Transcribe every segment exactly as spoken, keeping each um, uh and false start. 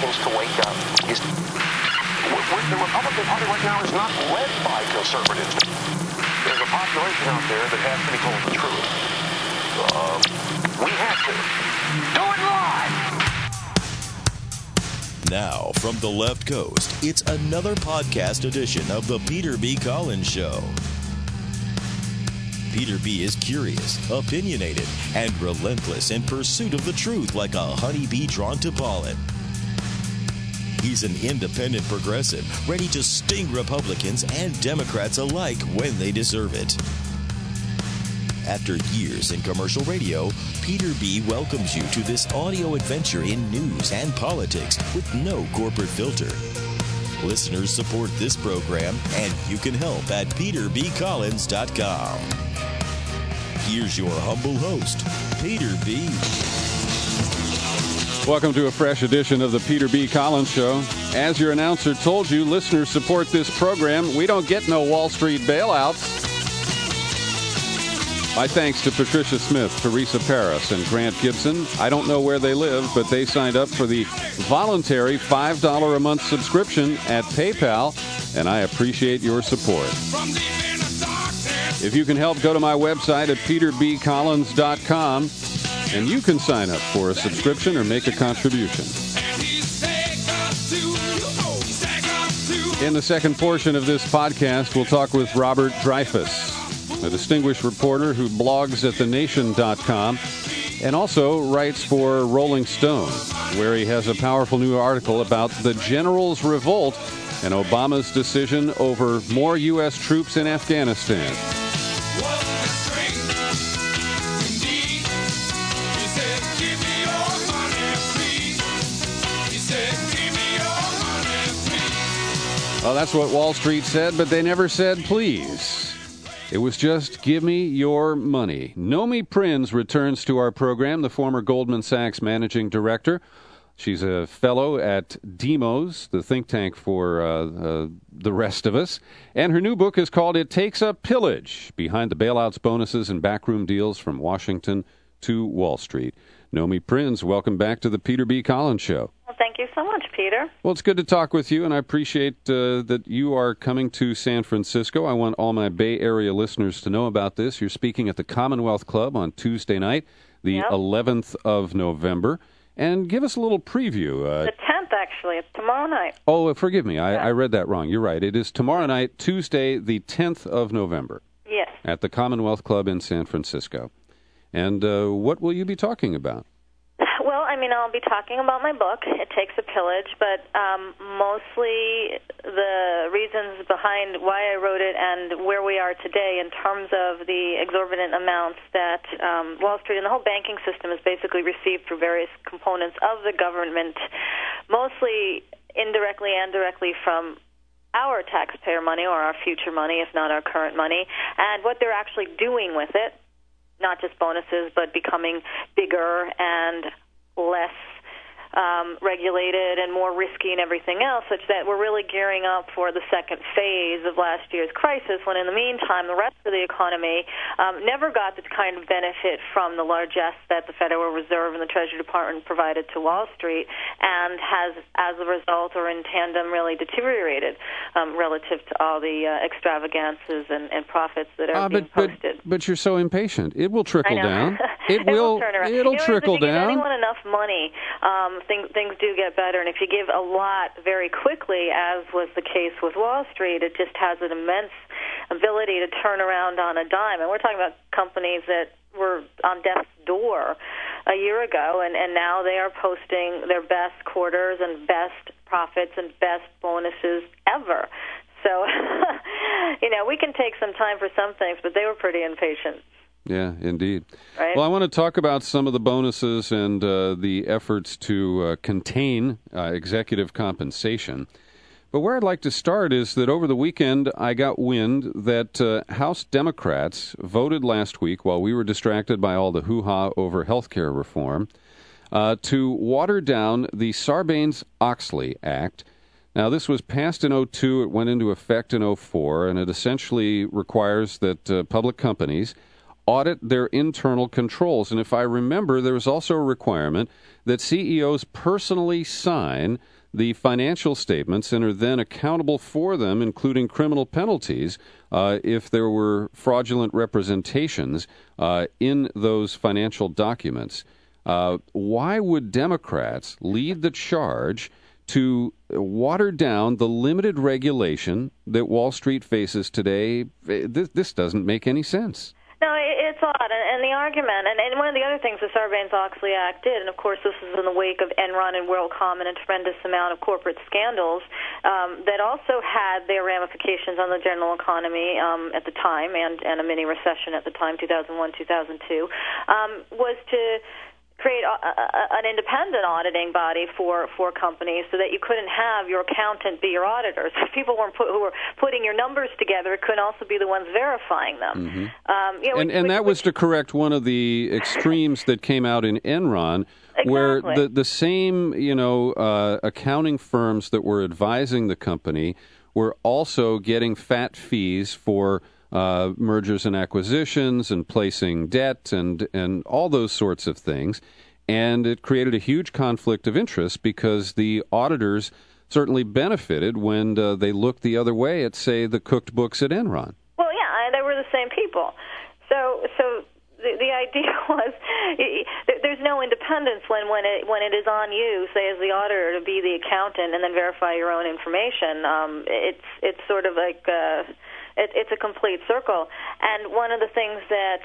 Republicans to wake up. Is, the Republican Party right now is not led by conservatives. There's a population out there that has to be told the truth. Uh, we have to. Do it live! Now, from the left coast, it's another podcast edition of The Peter B. Collins Show. Peter B. is curious, opinionated, and relentless in pursuit of the truth like a honeybee drawn to pollen. He's an independent progressive, ready to sting Republicans and Democrats alike when they deserve it. After years in commercial radio, Peter B. welcomes you to this audio adventure in news and politics with no corporate filter. Listeners support this program, and you can help at peter b collins dot com. Here's your humble host, Peter B. Welcome to a fresh edition of the Peter B. Collins Show. As your announcer told you, listeners support this program. We don't get no Wall Street bailouts. My thanks to Patricia Smith, Teresa Paris, and Grant Gibson. I don't know where they live, but they signed up for the voluntary five dollars a month subscription at PayPal, and I appreciate your support. If you can help, go to my website at peter b collins dot com, and you can sign up for a subscription or make a contribution. In the second portion of this podcast, we'll talk with Robert Dreyfuss, a distinguished reporter who blogs at the nation dot com and also writes for Rolling Stone, where he has a powerful new article about the generals' revolt and Obama's decision over more U S troops in Afghanistan. Well, that's what Wall Street said, but they never said please. It was just, give me your money. Nomi Prins returns to our program, the former Goldman Sachs managing director. She's a fellow at Demos, the think tank for uh, uh, the rest of us. And her new book is called It Takes a Pillage, Behind the Bailouts, Bonuses, and Backroom Deals from Washington to Wall Street. Nomi Prins, welcome back to the Peter B. Collins Show. Well, thank you so much, Peter. Well, it's good to talk with you, and I appreciate uh, that you are coming to San Francisco. I want all my Bay Area listeners to know about this. You're speaking at the Commonwealth Club on Tuesday night, the yep. eleventh of November. And give us a little preview. Uh, the tenth, actually. It's tomorrow night. Oh, forgive me. I, yeah. I read that wrong. You're right. It is tomorrow night, Tuesday, the tenth of November. Yes. At the Commonwealth Club in San Francisco. And uh, what will you be talking about? Well, I mean, I'll be talking about my book, It Takes a Pillage, but um, mostly the reasons behind why I wrote it and where we are today in terms of the exorbitant amounts that um, Wall Street and the whole banking system has basically received through various components of the government, mostly indirectly and directly from our taxpayer money or our future money, if not our current money, and what they're actually doing with it, not just bonuses, but becoming bigger and less um, regulated and more risky and everything else, such that we're really gearing up for the second phase of last year's crisis, when in the meantime the rest of the economy um, never got the kind of benefit from the largesse that the Federal Reserve and the Treasury Department provided to Wall Street, and has, as a result or in tandem, really deteriorated um, relative to all the uh, extravagances and, and profits that are uh, being but, posted. But, but you're so impatient. It will trickle down. It, it will, will turn around. It'll you know, trickle if you down. Give anyone enough money, um, things, things do get better. And if you give a lot very quickly, as was the case with Wall Street, it just has an immense ability to turn around on a dime. And we're talking about companies that were on death's door a year ago, and, and now they are posting their best quarters and best profits and best bonuses ever. So, you know, we can take some time for some things, but they were pretty impatient. Yeah, indeed. Right? Well, I want to talk about some of the bonuses and uh, the efforts to uh, contain uh, executive compensation. But where I'd like to start is that over the weekend, I got wind that uh, House Democrats voted last week, while we were distracted by all the hoo-ha over health care reform, uh, to water down the Sarbanes-Oxley Act. Now, this was passed in oh two, it went into effect in oh four, and it essentially requires that uh, public companies audit their internal controls. And if I remember, there was also a requirement that C E Os personally sign the financial statements and are then accountable for them, including criminal penalties, uh, if there were fraudulent representations uh, in those financial documents. Uh, why would Democrats lead the charge to water down the limited regulation that Wall Street faces today? This, this doesn't make any sense. No, it's odd, and the argument, and, and one of the other things the Sarbanes-Oxley Act did, and of course this is in the wake of Enron and WorldCom and a tremendous amount of corporate scandals um, that also had their ramifications on the general economy um, at the time, and, and a mini recession at the time, two thousand one, two thousand two, um, was to create a, a, an independent auditing body for, for companies so that you couldn't have your accountant be your auditors. If people weren't put, who were putting your numbers together, it couldn't also be the ones verifying them. Mm-hmm. Um, you know, and which, and which, that was to correct one of the extremes that came out in Enron, exactly. where the, the same you know uh, accounting firms that were advising the company were also getting fat fees for Uh, mergers and acquisitions and placing debt and, and all those sorts of things. And it created a huge conflict of interest because the auditors certainly benefited when uh, they looked the other way at, say, the cooked books at Enron. Well, yeah, they were the same people. So so the, the idea was there's no independence when, when, it, when it is on you, say, as the auditor, to be the accountant and then verify your own information. Um, it's, it's sort of like... Uh, It, it's a complete circle. And one of the things that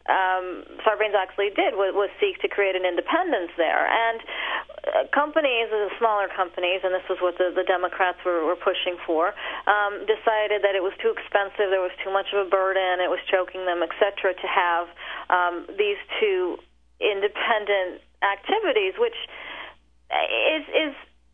um, Sarbanes-Oxley did was, was seek to create an independence there. And uh, companies, the smaller companies, and this was what the, the Democrats were, were pushing for, um, decided that it was too expensive, there was too much of a burden, it was choking them, et cetera, to have um, these two independent activities, which is... is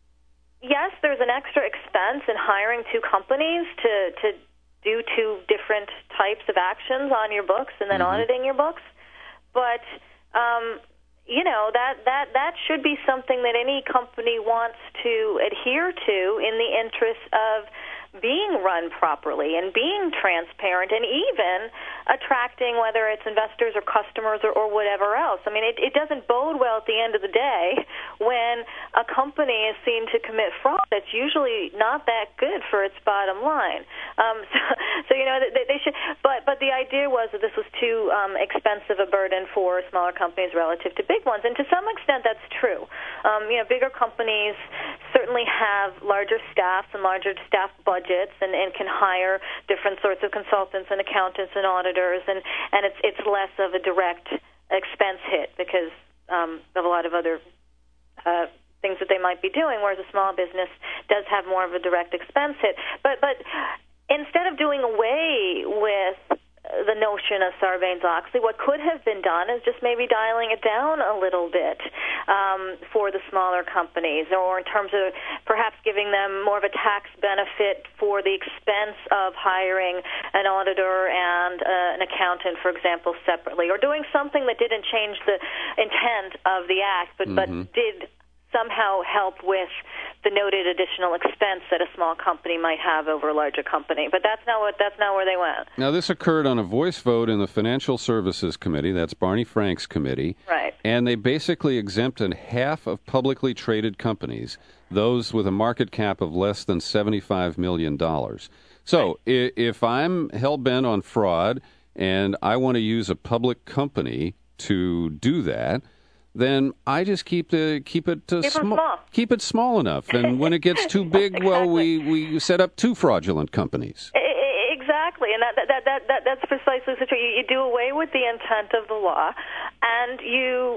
yes, there's an extra expense in hiring two companies to, to do two different types of actions on your books and then mm-hmm. auditing your books. But, um, you know, that, that, that should be something that any company wants to adhere to in the interest of being run properly and being transparent and even attracting, whether it's investors or customers or, or whatever else. I mean, it, it doesn't bode well at the end of the day when a company is seen to commit fraud. That's usually not that good for its bottom line. Um, so, so, you know, they, they should. But but the idea was that this was too um, expensive a burden for smaller companies relative to big ones, and to some extent that's true. Um, you know, bigger companies certainly have larger staffs and larger staff budgets and, and can hire different sorts of consultants and accountants and auditors, and, and it's it's less of a direct expense hit because um, of a lot of other uh, things that they might be doing, whereas a small business does have more of a direct expense hit. But but instead of doing away with the notion of Sarbanes-Oxley, what could have been done is just maybe dialing it down a little bit um, for the smaller companies, or in terms of perhaps giving them more of a tax benefit for the expense of hiring an auditor and uh, an accountant, for example, separately, or doing something that didn't change the intent of the act, but, mm-hmm. but did somehow help with the noted additional expense that a small company might have over a larger company. But that's not what that's not where they went. Now, this occurred on a voice vote in the Financial Services Committee. That's Barney Frank's committee. Right. And they basically exempted half of publicly traded companies, those with a market cap of less than seventy-five million dollars. So right. if I'm hell-bent on fraud and I want to use a public company to do that, then I just keep the keep it uh, keep, sm- small. keep it small enough, and when it gets too big, exactly. well, we, we set up two fraudulent companies. Exactly, and that that that, that that's precisely the situation. You do away with the intent of the law, and you.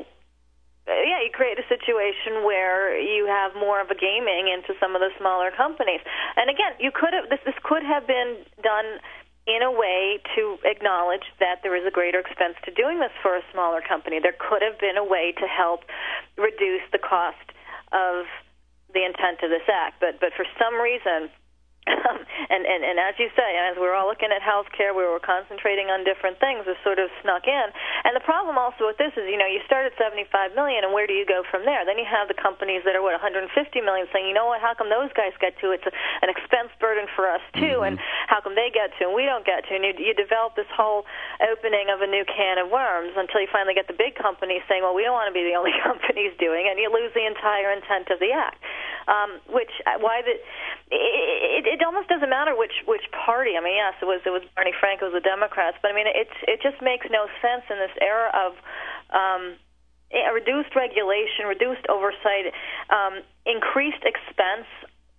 Yeah, you create a situation where you have more of a gaming into some of the smaller companies. And again, you could have this this could have been done in a way to acknowledge that there is a greater expense to doing this for a smaller company. There could have been a way to help reduce the cost of the intent of this act. But but for some reason, um, and, and, and as you say, as we were all looking at health care, we were concentrating on different things, it sort of snuck in. And the problem also with this is, you know, you start at seventy-five million dollars, and where do you go from there? Then you have the companies that are, what, one hundred fifty million dollars saying, you know what, how come those guys get to? It's a, an expense burden for us, too, mm-hmm. and how come they get to and we don't get to? And you, you develop this whole opening of a new can of worms until you finally get the big companies saying, well, we don't want to be the only companies doing it, and you lose the entire intent of the act. um, which why the it, it almost doesn't matter which which party. I mean, yes, it was it was Barney Frank, it was the Democrats, but I mean, it's it just makes no sense in this era of um, reduced regulation, reduced oversight, um, increased expense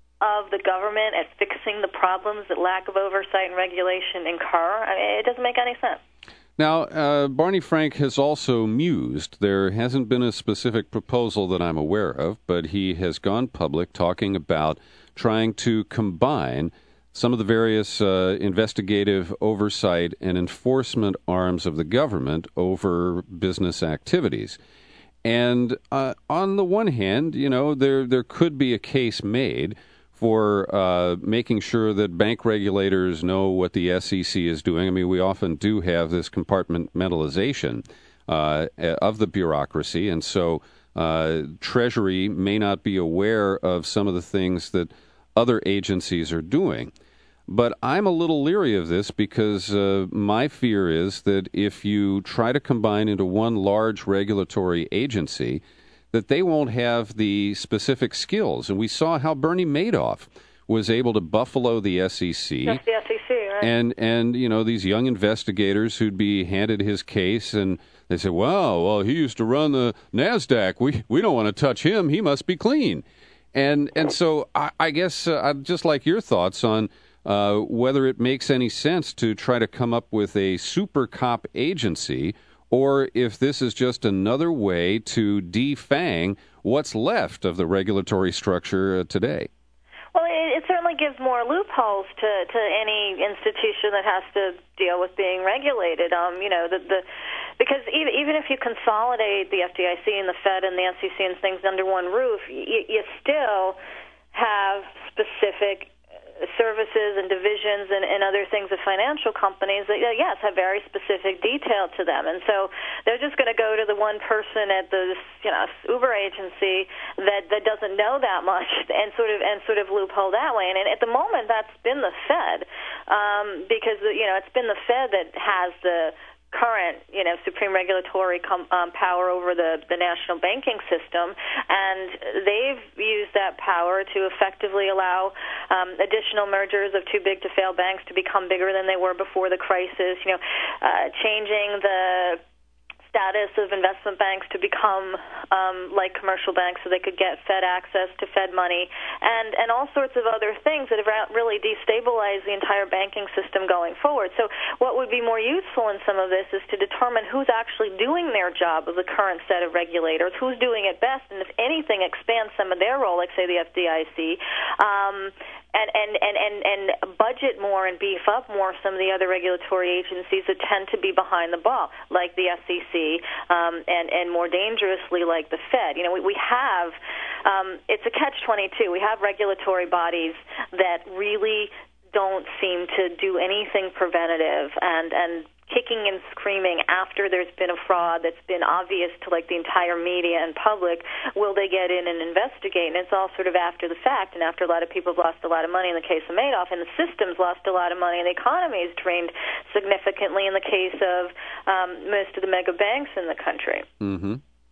of the government at fixing the problems that lack of oversight and regulation incur. I mean, it doesn't make any sense. Now, uh, Barney Frank has also mused. There hasn't been a specific proposal that I'm aware of, but he has gone public talking about trying to combine some of the various uh, investigative oversight and enforcement arms of the government over business activities. And uh, on the one hand, you know, there there could be a case made for uh, making sure that bank regulators know what the S E C is doing. I mean, we often do have this compartmentalization uh, of the bureaucracy, and so uh, Treasury may not be aware of some of the things that other agencies are doing. But I'm a little leery of this because uh, my fear is that if you try to combine into one large regulatory agency, that they won't have the specific skills. And we saw how Bernie Madoff was able to buffalo the S E C. That's the S E C, right? And, and you know, these young investigators who'd be handed his case, and they said, wow, well, he used to run the NASDAQ. We we don't want to touch him. He must be clean. And, and so I, I guess uh, I'd just like your thoughts on uh, whether it makes any sense to try to come up with a super cop agency, or if this is just another way to defang what's left of the regulatory structure uh, today. Well, it, it certainly gives more loopholes to, to any institution that has to deal with being regulated. Um, you know, the, the because even even if you consolidate the F D I C and the Fed and the S E C and things under one roof, you, you still have specific services and divisions and, and other things of financial companies that, yes, have very specific detail to them. And so they're just going to go to the one person at the, you know, Uber agency that, that doesn't know that much and sort of and sort of loophole that way. And, and at the moment, that's been the Fed um, because, you know, it's been the Fed that has the current, you know, supreme regulatory com- um, power over the, the national banking system, and they've used that power to effectively allow um, additional mergers of too big to fail banks to become bigger than they were before the crisis, you know, uh, changing the status of investment banks to become um, like commercial banks so they could get Fed access to Fed money, and, and all sorts of other things that have really destabilized the entire banking system going forward. So what would be more useful in some of this is to determine who's actually doing their job of the current set of regulators, who's doing it best, and if anything, expand some of their role, like, say, the F D I C, um, and, and, and, and, and budget more and beef up more some of the other regulatory agencies that tend to be behind the ball, like the S E C, um, and, and more dangerously like the Fed. You know, we, we have, um, it's a catch twenty-two. We have regulatory bodies that really don't seem to do anything preventative and, and kicking and screaming after there's been a fraud that's been obvious to, like, the entire media and public. Will they get in and investigate? And it's all sort of after the fact, and after a lot of people have lost a lot of money in the case of Madoff, and the system's lost a lot of money, and the economy has drained significantly in the case of um, most of the mega banks in the country. Mm-hmm.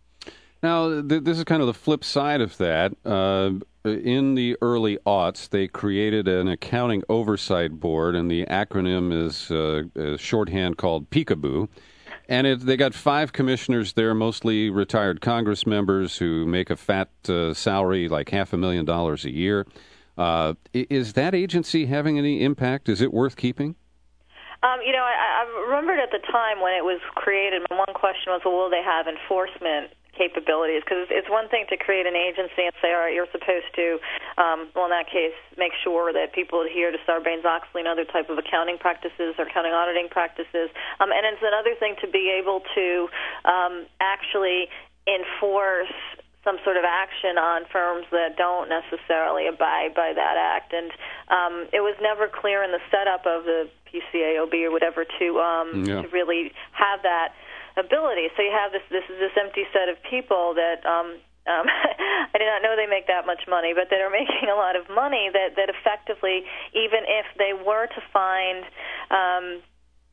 Now, th- this is kind of the flip side of that. Uh, in the early aughts, they created an accounting oversight board, and the acronym is uh, a shorthand called Peekaboo. And it, they got five commissioners there, mostly retired Congress members who make a fat uh, salary, like half a million dollars a year. Uh, is that agency having any impact? Is it worth keeping? Um, you know, I, I remembered at the time when it was created, my one question was, well, will they have enforcement capabilities? Because it's one thing to create an agency and say, all right, you're supposed to, um, well, in that case, make sure that people adhere to Sarbanes-Oxley and other type of accounting practices or accounting auditing practices. Um, and it's another thing to be able to um, actually enforce some sort of action on firms that don't necessarily abide by that act. And um, it was never clear in the setup of the P C A O B or whatever to um, yeah. to really have that ability. So you have this this is this empty set of people that um, um, I did not know they make that much money, but that are making a lot of money that, that effectively, even if they were to find um,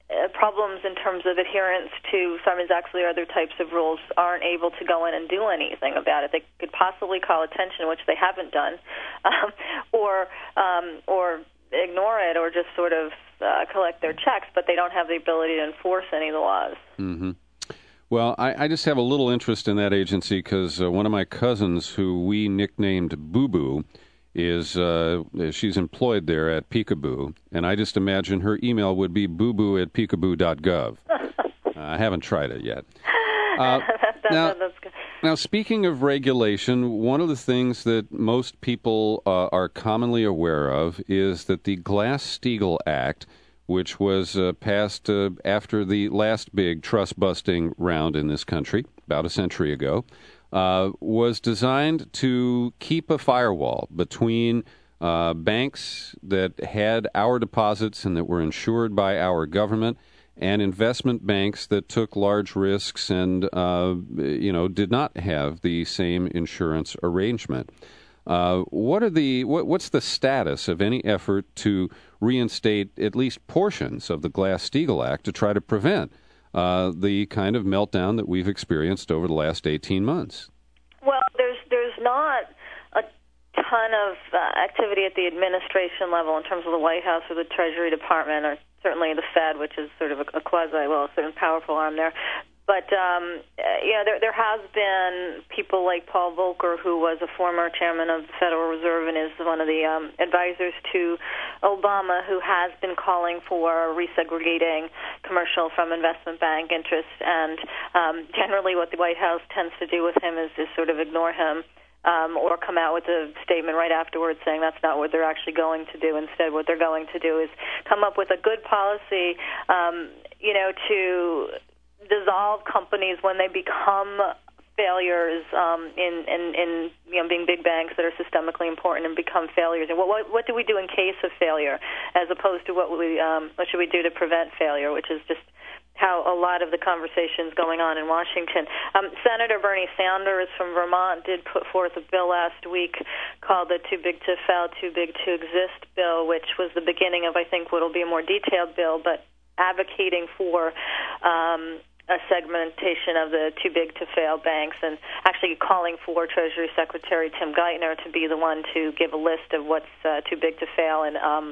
uh, problems in terms of adherence to Sarbanes-Oxley or other types of rules aren't able to go in and do anything about it. They could possibly call attention, which they haven't done, um, or um, or ignore it, or just sort of uh, collect their checks, but they don't have the ability to enforce any of the laws. Mm-hmm. Well, I, I just have a little interest in that agency because uh, one of my cousins, who we nicknamed Boo Boo, is uh, she's employed there at Peekaboo, and I just imagine her email would be booboo at peekaboo dot gov. uh, I haven't tried it yet. Uh, that, now, that's good. Now, speaking of regulation, one of the things that most people uh, are commonly aware of is that the Glass-Steagall Act, which was uh, passed uh, after the last big trust-busting round in this country about a century ago, uh, was designed to keep a firewall between uh, banks that had our deposits and that were insured by our government and investment banks that took large risks and, uh, you know, did not have the same insurance arrangement. Uh, what are the what, what's the status of any effort to reinstate at least portions of the Glass-Steagall Act to try to prevent uh, the kind of meltdown that we've experienced over the last eighteen months? Well, there's there's not a ton of uh, activity at the administration level in terms of the White House or the Treasury Department, or certainly the Fed, which is sort of a, a quasi, well, a certain powerful arm there. But, um, you know, there, there has been people like Paul Volcker, who was a former chairman of the Federal Reserve and is one of the um, advisors to Obama, who has been calling for resegregating commercial from investment bank interests. And um, generally what the White House tends to do with him is, is sort of ignore him. Um, or come out with a statement right afterwards saying that's not what they're actually going to do. Instead, what they're going to do is come up with a good policy, um, you know, to dissolve companies when they become failures um, in, in, in you know, being big banks that are systemically important and become failures. And what, what, what do we do in case of failure, as opposed to what we um, what should we do to prevent failure, which is just how a lot of the conversations going on in Washington. Um, Senator Bernie Sanders from Vermont did put forth a bill last week called the Too Big to Fail, Too Big to Exist bill, which was the beginning of, I think, what will be a more detailed bill, but advocating for um, a segmentation of the too big to fail banks, and actually calling for Treasury Secretary Tim Geithner to be the one to give a list of what's uh, too big to fail and um,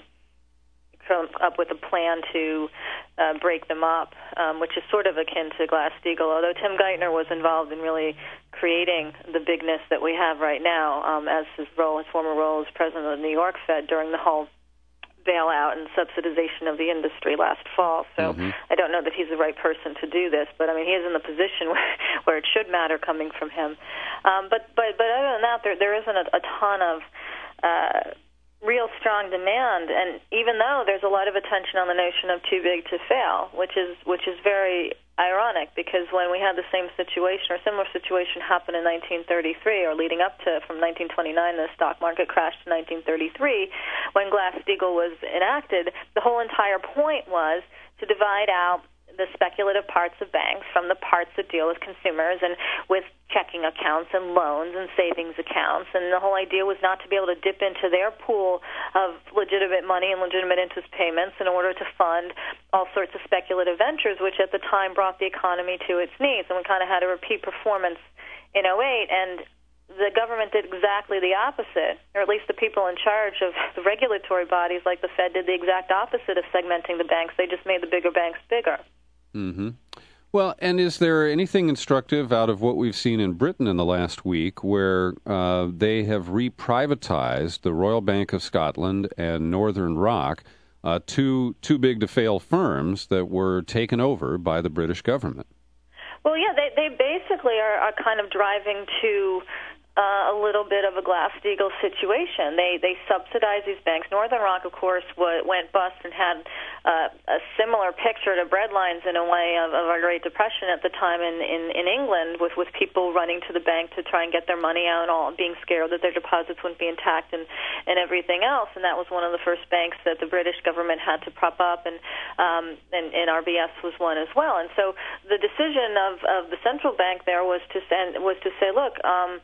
come up with a plan to uh, break them up, um, which is sort of akin to Glass-Steagall, although Tim Geithner was involved in really creating the bigness that we have right now, um, as his role, his former role as president of the New York Fed during the whole bailout and subsidization of the industry last fall. So mm-hmm. I don't know that he's the right person to do this, but I mean, he is in the position where, where it should matter coming from him. Um, but, but, but other than that, there, there isn't a, a ton of uh, real strong demand, and even though there's a lot of attention on the notion of too big to fail, which is which is very ironic, because when we had the same situation or similar situation happen in nineteen thirty-three, or leading up to from nineteen twenty-nine, the stock market crashed in nineteen thirty-three, when Glass-Steagall was enacted, the whole entire point was to divide out the speculative parts of banks from the parts that deal with consumers and with checking accounts and loans and savings accounts. And the whole idea was not to be able to dip into their pool of legitimate money and legitimate interest payments in order to fund all sorts of speculative ventures, which at the time brought the economy to its knees. And we kind of had a repeat performance in oh eight, and the government did exactly the opposite, or at least the people in charge of the regulatory bodies like the Fed did the exact opposite of segmenting the banks. They just made the bigger banks bigger. Mm-hmm. Well, and is there anything instructive out of what we've seen in Britain in the last week, where uh, they have reprivatized the Royal Bank of Scotland and Northern Rock, uh, two too big to fail firms that were taken over by the British government? Well, yeah, they they basically are, are kind of driving to Uh, a little bit of a Glass-Steagall situation. They they subsidize these banks. Northern Rock, of course, w- went bust and had uh, a similar picture to breadlines in a way of, of our Great Depression at the time in, in, in England, with, with people running to the bank to try and get their money out, and all being scared that their deposits wouldn't be intact, and, and everything else. And that was one of the first banks that the British government had to prop up, and um, and, and R B S was one as well. And so the decision of, of the central bank there was to send was to say, look. Um,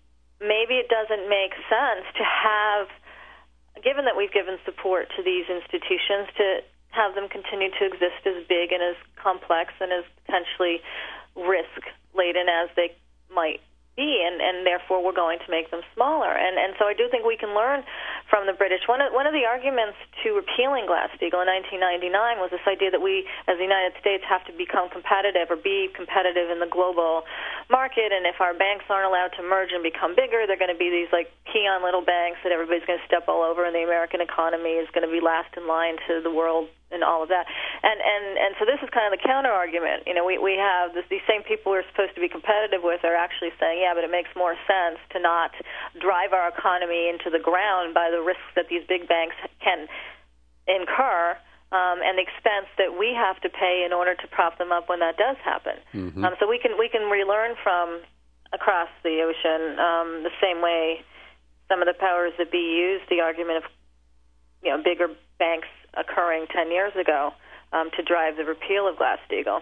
Maybe it doesn't make sense to have, given that we've given support to these institutions, to have them continue to exist as big and as complex and as potentially risk-laden as they might be, and, and therefore we're going to make them smaller. And and so I do think we can learn from the British. One of, one of the arguments to repealing Glass-Steagall in nineteen ninety-nine was this idea that we, as the United States, have to become competitive or be competitive in the global market, and if our banks aren't allowed to merge and become bigger, they're going to be these like peon little banks that everybody's going to step all over, and the American economy is going to be last in line to the world and all of that. And and and so this is kind of the counter argument. You know, we we have this, these same people we're supposed to be competitive with are actually saying, yeah, but it makes more sense to not drive our economy into the ground by the risks that these big banks can incur, um, and the expense that we have to pay in order to prop them up when that does happen. Mm-hmm. Um, so we can we can relearn from across the ocean um, the same way some of the powers that be used the argument of, you know, bigger banks occurring ten years ago um, to drive the repeal of Glass-Steagall.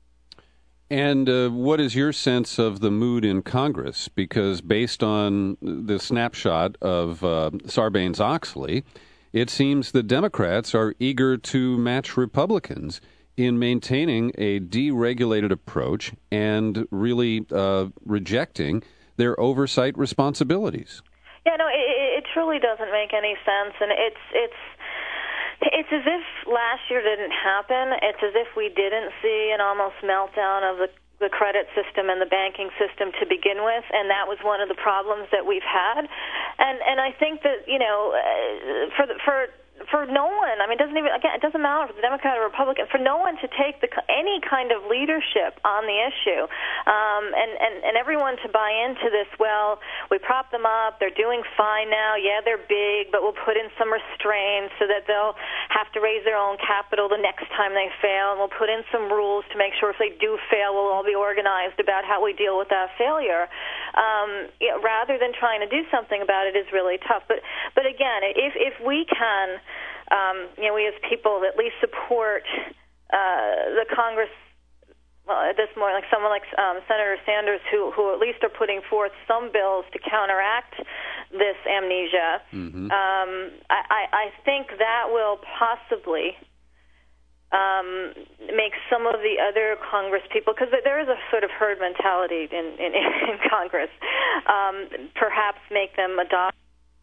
And uh, what is your sense of the mood in Congress? Because based on the snapshot of uh, Sarbanes-Oxley, it seems the Democrats are eager to match Republicans in maintaining a deregulated approach and really uh, rejecting their oversight responsibilities. Yeah, no, it, it truly doesn't make any sense, and it's it's it's as if last year didn't happen. It's as if we didn't see an almost meltdown of the the credit system and the banking system to begin with, and that was one of the problems that we've had. And and I think that, you know, uh, for the, for for no one, I mean, it doesn't even, again, it doesn't matter if it's Democrat or Republican, for no one to take the, any kind of leadership on the issue, um, and, and, and everyone to buy into this, well, we prop them up, they're doing fine now, yeah, they're big, but we'll put in some restraints so that they'll have to raise their own capital the next time they fail, and we'll put in some rules to make sure if they do fail, we'll all be organized about how we deal with that failure. Um, you know, rather than trying to do something about it is really tough. But, but again, if, if we can, Um, you know, we as people at least support uh, the Congress, well, at this point, like someone like um, Senator Sanders, who, who at least are putting forth some bills to counteract this amnesia. Mm-hmm. um, I, I, I think that will possibly um, make some of the other Congress people, because there is a sort of herd mentality in, in, in Congress, um, perhaps make them adopt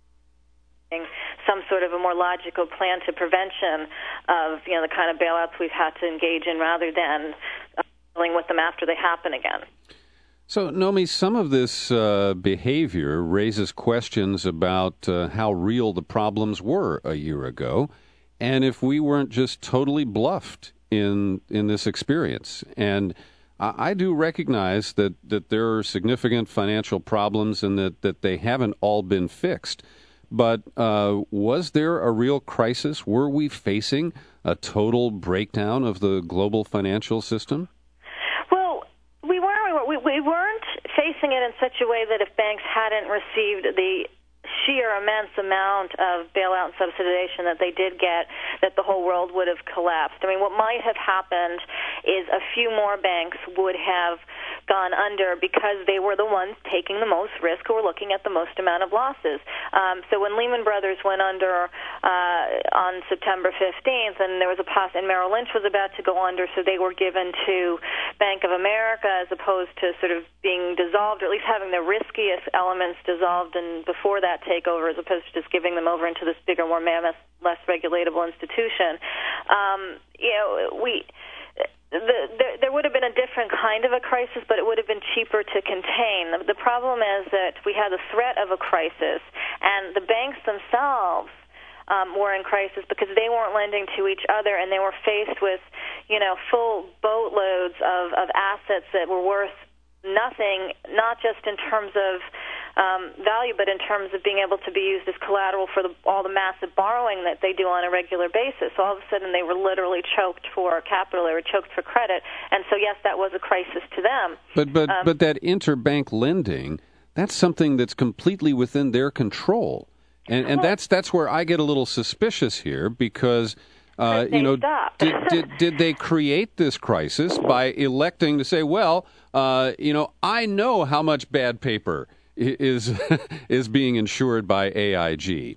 some sort of a more logical plan to prevention of, you know, the kind of bailouts we've had to engage in, rather than uh, dealing with them after they happen again. So, Nomi, some of this uh, behavior raises questions about uh, how real the problems were a year ago, and if we weren't just totally bluffed in in this experience. And I, I do recognize that, that there are significant financial problems and that, that they haven't all been fixed. But uh, was there a real crisis? Were we facing a total breakdown of the global financial system? Well, we weren't. We, we weren't facing it in such a way that if banks hadn't received the sheer immense amount of bailout and subsidization that they did get, that the whole world would have collapsed. I mean, what might have happened is a few more banks would have gone under because they were the ones taking the most risk, who were looking at the most amount of losses. Um, so when Lehman Brothers went under uh, on September fifteenth, and there was a poss- and Merrill Lynch was about to go under, so they were given to Bank of America as opposed to sort of being dissolved, or at least having the riskiest elements dissolved and before that takeover, as opposed to just giving them over into this bigger, more mammoth, less regulatable institution. Um, you know, we. The, there, there would have been a different kind of a crisis, but it would have been cheaper to contain. The, the problem is that we had the threat of a crisis, and the banks themselves um, were in crisis because they weren't lending to each other, and they were faced with, you know, full boatloads of, of assets that were worth nothing, not just in terms of um, value, but in terms of being able to be used as collateral for the, all the massive borrowing that they do on a regular basis. So all of a sudden they were literally choked for capital, they were choked for credit, and so yes, that was a crisis to them. But but um, but that interbank lending, that's something that's completely within their control, and and that's that's where I get a little suspicious here, because uh, you know, did, did did they create this crisis by electing to say, well, uh, you know, I know how much bad paper is is being insured by A I G.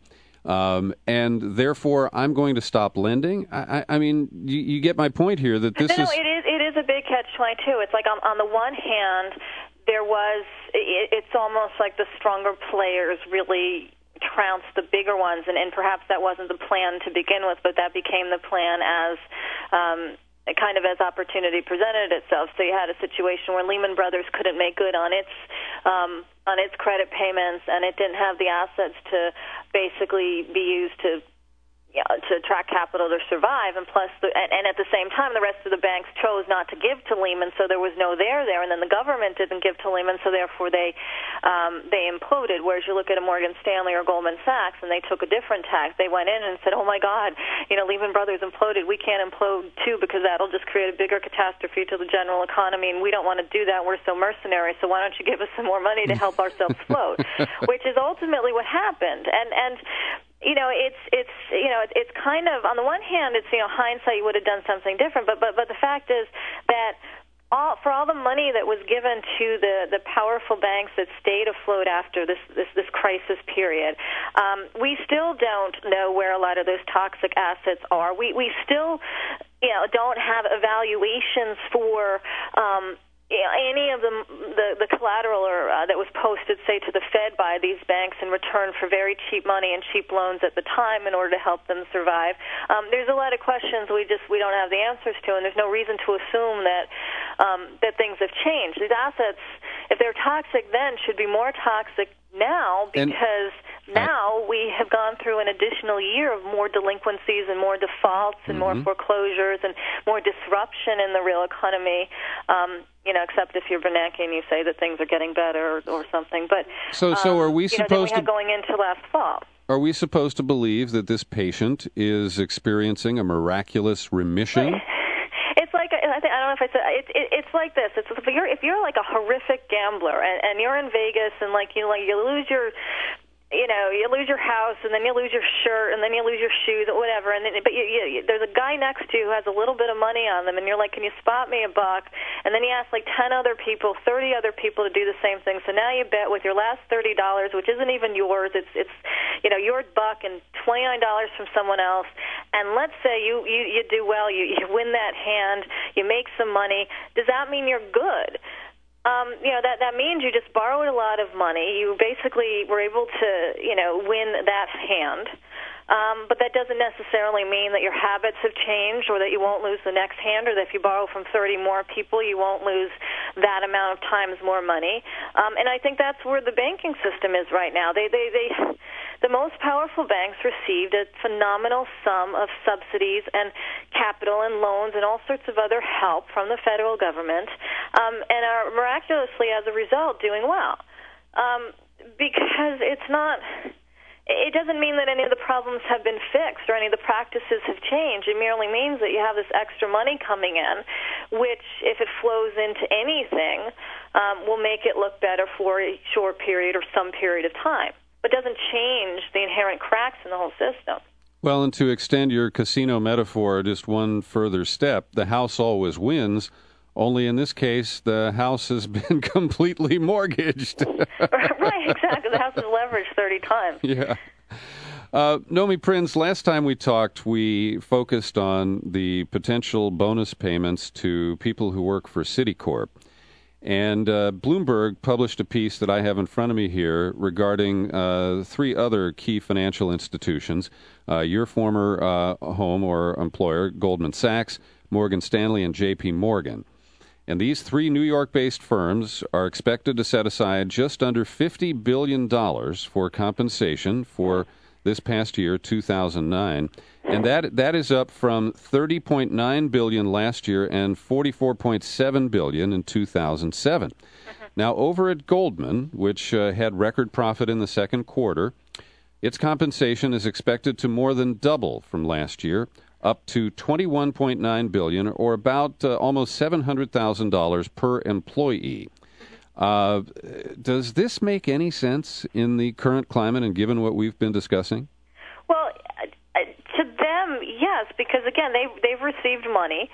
Um, and therefore, I'm going to stop lending. I, I, I mean, you, you get my point here that this no, is... No, it is, it is a big catch twenty-two. It's like on, on the one hand, there was, it, it's almost like the stronger players really trounced the bigger ones, and, and perhaps that wasn't the plan to begin with, but that became the plan as um, kind of as opportunity presented itself. So you had a situation where Lehman Brothers couldn't make good on its um, on its credit payments, and it didn't have the assets to basically be used to Yeah, to attract capital to survive, and plus, the, and, and at the same time, the rest of the banks chose not to give to Lehman, so there was no there there, and then the government didn't give to Lehman, so therefore they um, they imploded. Whereas you look at a Morgan Stanley or Goldman Sachs, and they took a different tack. They went in and said, "Oh my God, you know, Lehman Brothers imploded. We can't implode too because that'll just create a bigger catastrophe to the general economy, and we don't want to do that. We're so mercenary. So why don't you give us some more money to help ourselves float?" Which is ultimately what happened, and and. You know, it's it's you know it's kind of, on the one hand, it's, you know, hindsight, you would have done something different, but but but the fact is that all for all the money that was given to the, the powerful banks that stayed afloat after this this, this crisis period, um, we still don't know where a lot of those toxic assets are. We we still, you know, don't have evaluations for. Um, Yeah, any of the the, the collateral or uh, that was posted, say, to the Fed by these banks in return for very cheap money and cheap loans at the time in order to help them survive. Um, there's a lot of questions we just we don't have the answers to, and there's no reason to assume that um, that things have changed. These assets, if they're toxic then, should be more toxic now because and now I, we have gone through an additional year of more delinquencies and more defaults and mm-hmm. more foreclosures and more disruption in the real economy. Um, You know, except if you're Bernanke and you say that things are getting better or, or something. But so, um, so are we you supposed know, we had to going into last fall? Are we supposed to believe that this patient is experiencing a miraculous remission? It's like I, think, I don't know if I said it, it, it's like this. It's if you're if you're like a horrific gambler and, and you're in Vegas and like you like you lose your. You know, you lose your house, and then you lose your shirt, and then you lose your shoes, or whatever. And then, but you, you, there's a guy next to you who has a little bit of money on them, and you're like, "Can you spot me a buck?" And then you ask like ten other people, thirty other people to do the same thing. So now you bet with your last thirty dollars, which isn't even yours. It's it's you know your buck and twenty nine dollars from someone else. And let's say you you, you do well, you you win that hand, you make some money. Does that mean you're good? Um, you know, that, that means you just borrowed a lot of money. You basically were able to, you know, win that hand. Um, but that doesn't necessarily mean that your habits have changed or that you won't lose the next hand or that if you borrow from thirty more people, you won't lose that amount of times more money. Um, and I think that's where the banking system is right now. They, they, they, the most powerful banks received a phenomenal sum of subsidies and capital and loans and all sorts of other help from the federal government um, and are miraculously, as a result, doing well. Um, because it's not... It doesn't mean that any of the problems have been fixed or any of the practices have changed. It merely means that you have this extra money coming in, which, if it flows into anything, um, will make it look better for a short period or some period of time. But it doesn't change the inherent cracks in the whole system. Well, and to extend your casino metaphor just one further step, the house always wins. Only in this case, the house has been completely mortgaged. Right, exactly. The house is leveraged thirty times. Yeah. Uh, Nomi Prins, last time we talked, we focused on the potential bonus payments to people who work for Citicorp. And uh, Bloomberg published a piece that I have in front of me here regarding uh, three other key financial institutions, uh, your former uh, home or employer, Goldman Sachs, Morgan Stanley, and J P Morgan. And these three New York-based firms are expected to set aside just under fifty billion dollars for compensation for this past year, two thousand nine. And that that is up from thirty point nine billion dollars last year and forty-four point seven billion dollars in two thousand seven. Uh-huh. Now, over at Goldman, which uh, had record profit in the second quarter, its compensation is expected to more than double from last year, up to twenty-one point nine billion dollars, or about uh, almost seven hundred thousand dollars per employee. Uh, does this make any sense in the current climate and given what we've been discussing? Well, uh, to them, yes, because, again, they, they've received money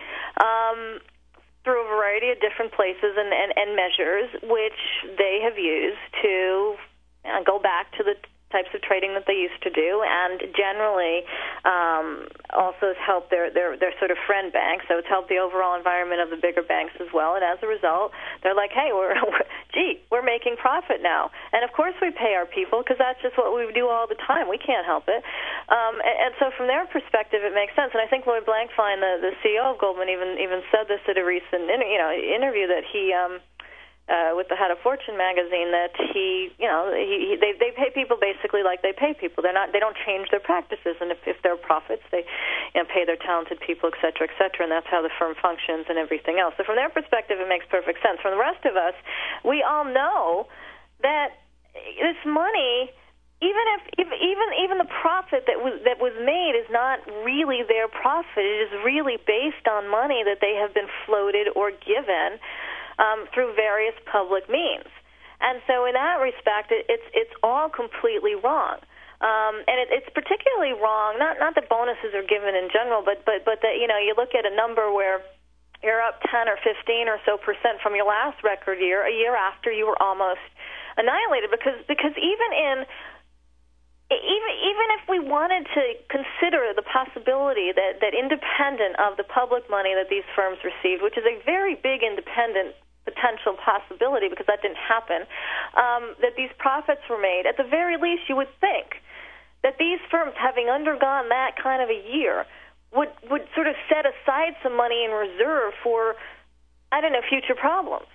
um, through a variety of different places and, and, and measures, which they have used to uh, go back to the types of trading that they used to do, and generally um, also has helped their, their, their sort of friend banks. So it's helped the overall environment of the bigger banks as well. And as a result, they're like, hey, we're, we're gee, we're making profit now. And of course we pay our people because that's just what we do all the time. We can't help it. Um, and, and so from their perspective, it makes sense. And I think Lloyd Blankfein, the, the C E O of Goldman, even even said this at a recent you know interview that he um, uh, with the head of Fortune magazine, that he you know he, he they they pay people basically like they pay people. They're not they don't change their practices, and if, if there are profits, they you know pay their talented people, et cetera, et cetera, and that's how the firm functions and everything else. So from their perspective, it makes perfect sense. From the rest of us, we all know that this money, even if even even the profit that was that was made is not really their profit. It is really based on money that they have been floated or given um, through various public means. And so, in that respect, it, it's it's all completely wrong. Um, and it, it's particularly wrong. Not not that bonuses are given in general, but but but that you know you look at a number where you're up ten or fifteen or so percent from your last record year, a year after you were almost annihilated, because because even in Even even if we wanted to consider the possibility that, that independent of the public money that these firms received, which is a very big independent potential possibility because that didn't happen, um, that these profits were made, at the very least you would think that these firms, having undergone that kind of a year, would, would sort of set aside some money in reserve for, I don't know, future problems.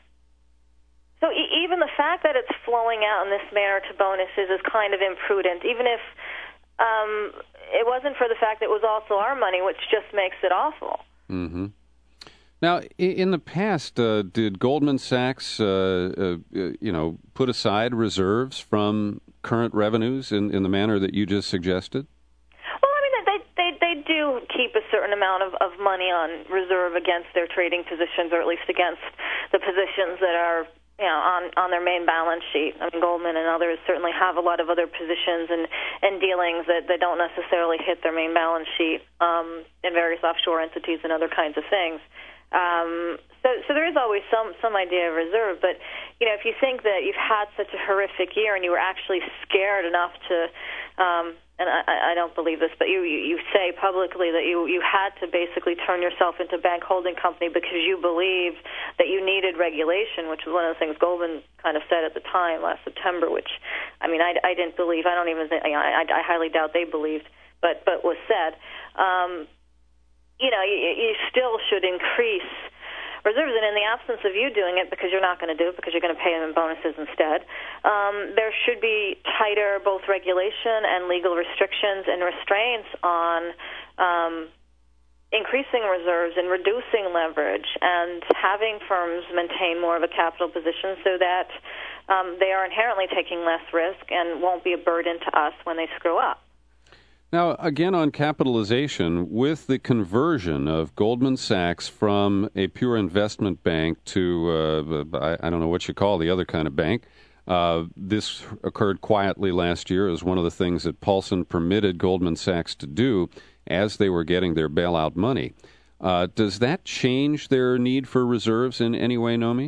So e- even the fact that it's flowing out in this manner to bonuses is kind of imprudent, even if um, it wasn't for the fact that it was also our money, which just makes it awful. Mm-hmm. Now, in the past, uh, did Goldman Sachs, uh, uh, you know, put aside reserves from current revenues in, in the manner that you just suggested? Well, I mean, they they, they do keep a certain amount of, of money on reserve against their trading positions, or at least against the positions that are you know, on, on their main balance sheet. I mean, Goldman and others certainly have a lot of other positions and, and dealings that, that don't necessarily hit their main balance sheet um, in various offshore entities and other kinds of things. Um, so, so there is always some, some idea of reserve. But, you know, if you think that you've had such a horrific year and you were actually scared enough to, um, and I, I don't believe this, but you, you, you say publicly that you, you had to basically turn yourself into a bank holding company because you believed that you needed regulation, which was one of the things Goldman kind of said at the time last September, which, I mean, I, I didn't believe. I don't even think, you know, I, I highly doubt they believed, but, but was said. Um, you know, you, you still should increase reserves, and in the absence of you doing it, because you're not going to do it, because you're going to pay them in bonuses instead, um, there should be tighter both regulation and legal restrictions and restraints on um, increasing reserves and reducing leverage and having firms maintain more of a capital position so that um, they are inherently taking less risk and won't be a burden to us when they screw up. Now, again, on capitalization, with the conversion of Goldman Sachs from a pure investment bank to, uh, I, I don't know what you call the other kind of bank, uh, this occurred quietly last year as one of the things that Paulson permitted Goldman Sachs to do as they were getting their bailout money. Uh, does that change their need for reserves in any way, Nomi?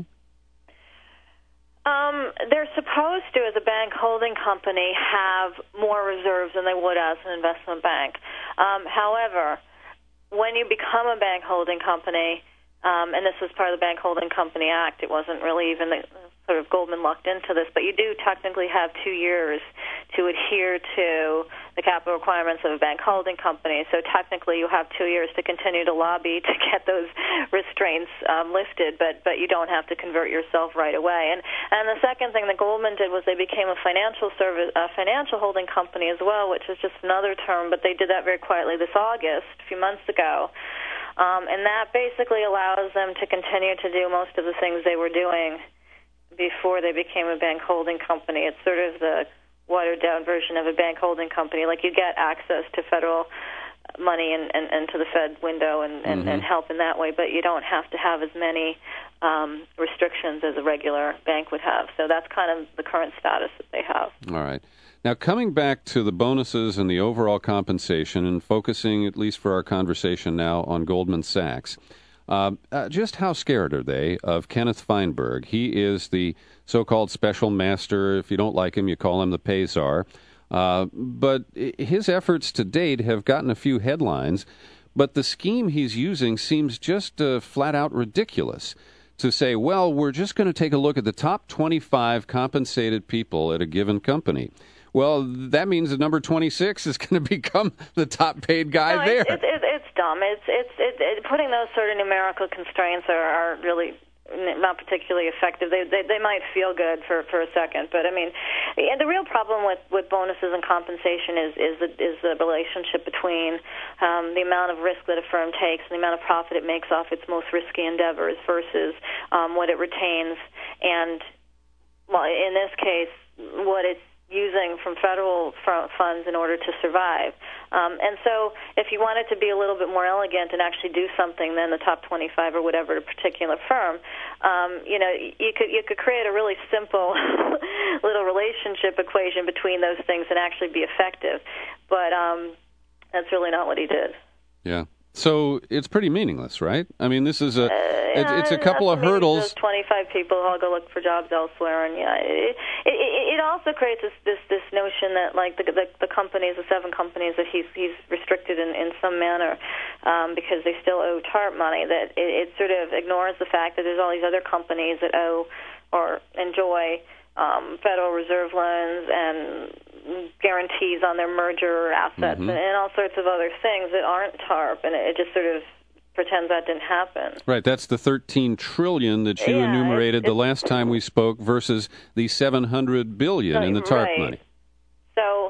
Um, they're supposed to, as a bank holding company, have more reserves than they would as an investment bank. Um, however, when you become a bank holding company, um, and this was part of the Bank Holding Company Act, it wasn't really even the, sort of Goldman lucked into this, but you do technically have two years to adhere to the capital requirements of a bank holding company. So technically you have two years to continue to lobby to get those restraints um, lifted, but but you don't have to convert yourself right away. And and the second thing that Goldman did was they became a financial service, a financial holding company as well, which is just another term, but they did that very quietly this August, a few months ago. Um, and that basically allows them to continue to do most of the things they were doing before they became a bank holding company. It's sort of the watered-down version of a bank holding company. Like, you get access to federal money and, and, and to the Fed window and, and, mm-hmm. and help in that way, but you don't have to have as many um, restrictions as a regular bank would have. So that's kind of the current status that they have. All right. Now, coming back to the bonuses and the overall compensation and focusing, at least for our conversation now, on Goldman Sachs, uh, uh, just how scared are they of Kenneth Feinberg? He is the so-called special master. If you don't like him, you call him the pay czar. Uh, but his efforts to date have gotten a few headlines, but the scheme he's using seems just uh, flat out ridiculous. To say, well, we're just going to take a look at the top twenty-five compensated people at a given company. Well, that means that number twenty-six is going to become the top paid guy no, there. It's, it's, it's dumb. It's it's it, it, putting those sort of numerical constraints are, are really not particularly effective. They, they they might feel good for, for a second, but I mean, the, the real problem with, with bonuses and compensation is is the is the relationship between um, the amount of risk that a firm takes and the amount of profit it makes off its most risky endeavors versus um, what it retains, and well, in this case, what it's using from federal funds in order to survive. Um, and so if you wanted to be a little bit more elegant and actually do something than the top twenty-five or whatever, a particular firm, um, you know, you could you could create a really simple little relationship equation between those things and actually be effective. But um, that's really not what he did. Yeah. So it's pretty meaningless, right? I mean, this is a uh, it's, yeah, it's a couple of hurdles. twenty-five people all go look for jobs elsewhere, and yeah, it it, it also creates this, this this notion that like the, the the companies, the seven companies that he's he's restricted in, in some manner um, because they still owe TARP money. That it, it sort of ignores the fact that there's all these other companies that owe or enjoy um, Federal Reserve loans and guarantees on their merger assets mm-hmm. and, and all sorts of other things that aren't TARP, and it, it just sort of pretends that didn't happen. Right, that's the thirteen trillion dollars that you yeah, enumerated it's, the last time we spoke versus the seven hundred billion dollars in the TARP right. money. So,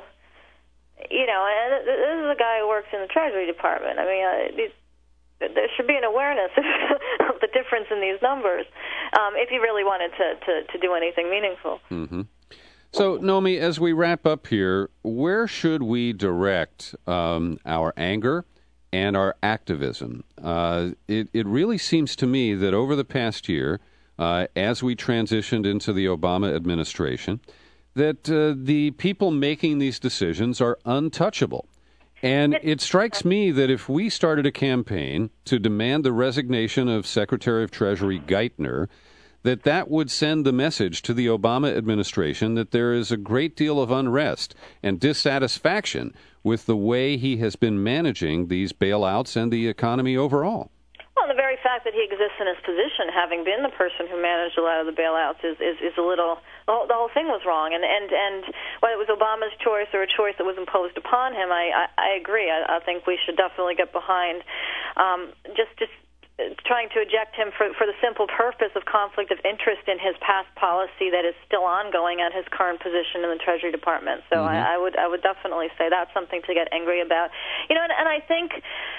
you know, and this is a guy who works in the Treasury Department. I mean, uh, these, there should be an awareness of the difference in these numbers um, if he really wanted to, to, to do anything meaningful. Mm-hmm. So, Nomi, as we wrap up here, where should we direct um, our anger and our activism? Uh, it, it really seems to me that over the past year, uh, as we transitioned into the Obama administration, that uh, the people making these decisions are untouchable. And it strikes me that if we started a campaign to demand the resignation of Secretary of Treasury Geithner, that that would send the message to the Obama administration that there is a great deal of unrest and dissatisfaction with the way he has been managing these bailouts and the economy overall. Well, the very fact that he exists in his position, having been the person who managed a lot of the bailouts, is, is, is a little, the whole, the whole thing was wrong. And, and, and whether it was Obama's choice or a choice that was imposed upon him, I, I, I agree. I, I think we should definitely get behind um, just, just trying to eject him for, for the simple purpose of conflict of interest in his past policy that is still ongoing at his current position in the Treasury Department. So mm-hmm. I, I would I would definitely say that's something to get angry about. You know, and, and I think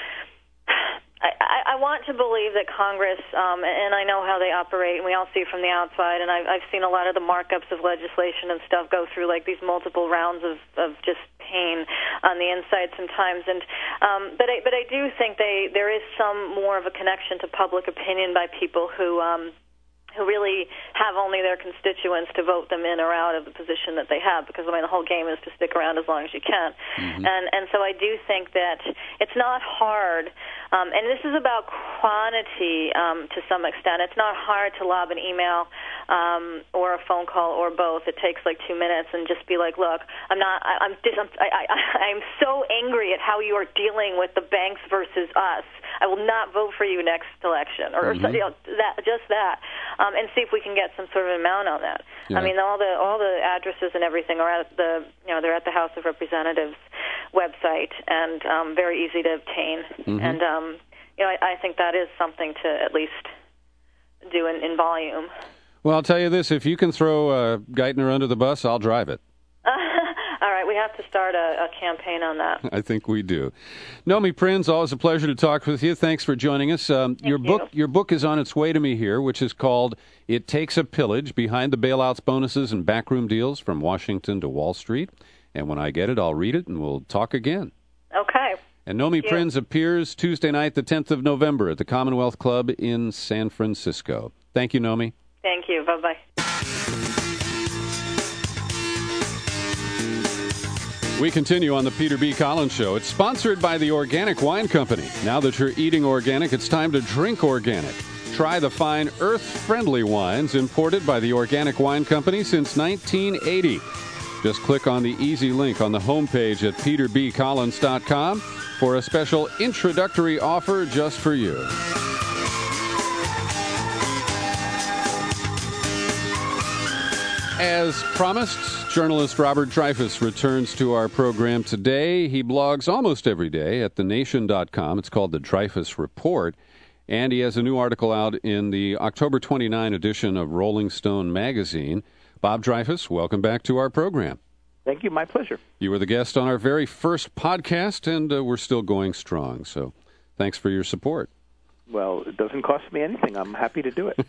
I, I want to believe that Congress, um, and I know how they operate, and we all see it from the outside, and I've, I've seen a lot of the markups of legislation and stuff go through like these multiple rounds of, of just pain on the inside sometimes. And um, but I, but I do think they there is some more of a connection to public opinion by people who. Um, who really have only their constituents to vote them in or out of the position that they have, because, I mean, the whole game is to stick around as long as you can. Mm-hmm. And and so I do think that it's not hard, um, and this is about quantity um, to some extent. It's not hard to lob an email um, or a phone call or both. It takes like two minutes and just be like, look, I'm not, I, I'm, dis- I'm, I, I, I'm so angry at how you are dealing with the banks versus us. I will not vote for you next election, or, mm-hmm. or you know, that, just that, um, and see if we can get some sort of amount on that. Yeah. I mean, all the all the addresses and everything are at the you know they're at the House of Representatives website, and um, very easy to obtain. Mm-hmm. And um, you know, I, I think that is something to at least do in, in volume. Well, I'll tell you this: if you can throw uh, Geithner under the bus, I'll drive it. All right, we have to start a, a campaign on that. I think we do. Nomi Prins, always a pleasure to talk with you. Thanks for joining us. Um, Thank your you. book, your book is on its way to me here, which is called "It Takes a Pillage: Behind the Bailouts, Bonuses, and Backroom Deals from Washington to Wall Street." And when I get it, I'll read it, and we'll talk again. Okay. And Nomi Prins appears Tuesday night, the tenth of November, at the Commonwealth Club in San Francisco. Thank you, Nomi. Thank you. Bye bye. We continue on the Peter B. Collins Show. It's sponsored by the Organic Wine Company. Now that you're eating organic, it's time to drink organic. Try the fine, earth-friendly wines imported by the Organic Wine Company since nineteen eighty. Just click on the easy link on the homepage at peter b collins dot com for a special introductory offer just for you. As promised, journalist Robert Dreyfuss returns to our program today. He blogs almost every day at the nation dot com. It's called the Dreyfuss Report. And he has a new article out in the October twenty-ninth edition of Rolling Stone magazine. Bob Dreyfuss, welcome back to our program. Thank you. My pleasure. You were the guest on our very first podcast, and uh, we're still going strong. So thanks for your support. Well, it doesn't cost me anything. I'm happy to do it.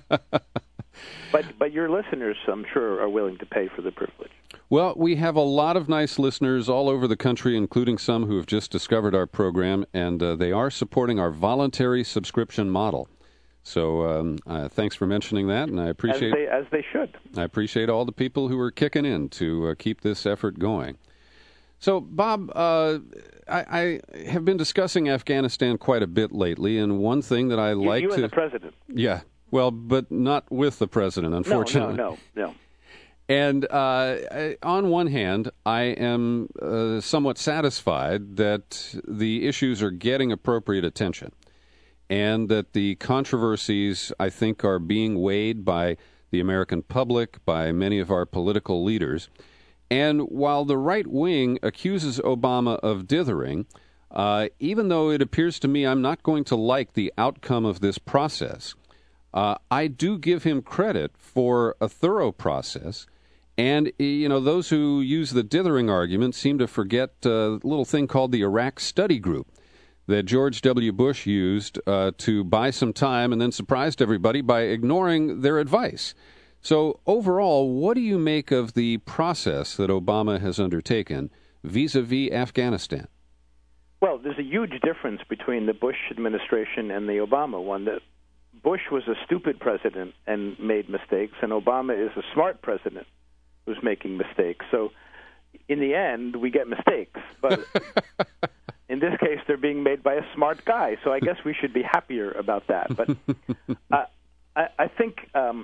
But but your listeners, I'm sure, are willing to pay for the privilege. Well, we have a lot of nice listeners all over the country, including some who have just discovered our program, and uh, they are supporting our voluntary subscription model. So um, uh, thanks for mentioning that, and I appreciate as they, as they should. I appreciate all the people who are kicking in to uh, keep this effort going. So, Bob, uh, I, I have been discussing Afghanistan quite a bit lately, and one thing that I you, like you to and the president. Yeah. Well, but not with the president, unfortunately. No, no, no, no. And uh, on one hand, I am uh, somewhat satisfied that the issues are getting appropriate attention and that the controversies, I think, are being weighed by the American public, by many of our political leaders. And while the right wing accuses Obama of dithering, uh, even though it appears to me I'm not going to like the outcome of this process, Uh, I do give him credit for a thorough process, and, you know, those who use the dithering argument seem to forget a little thing called the Iraq Study Group that George W. Bush used uh, to buy some time and then surprised everybody by ignoring their advice. So, overall, what do you make of the process that Obama has undertaken vis-a-vis Afghanistan? Well, there's a huge difference between the Bush administration and the Obama one. That Bush was a stupid president and made mistakes, and Obama is a smart president who's making mistakes. So in the end, we get mistakes. But in this case, they're being made by a smart guy. So I guess we should be happier about that. But uh, I, I think um,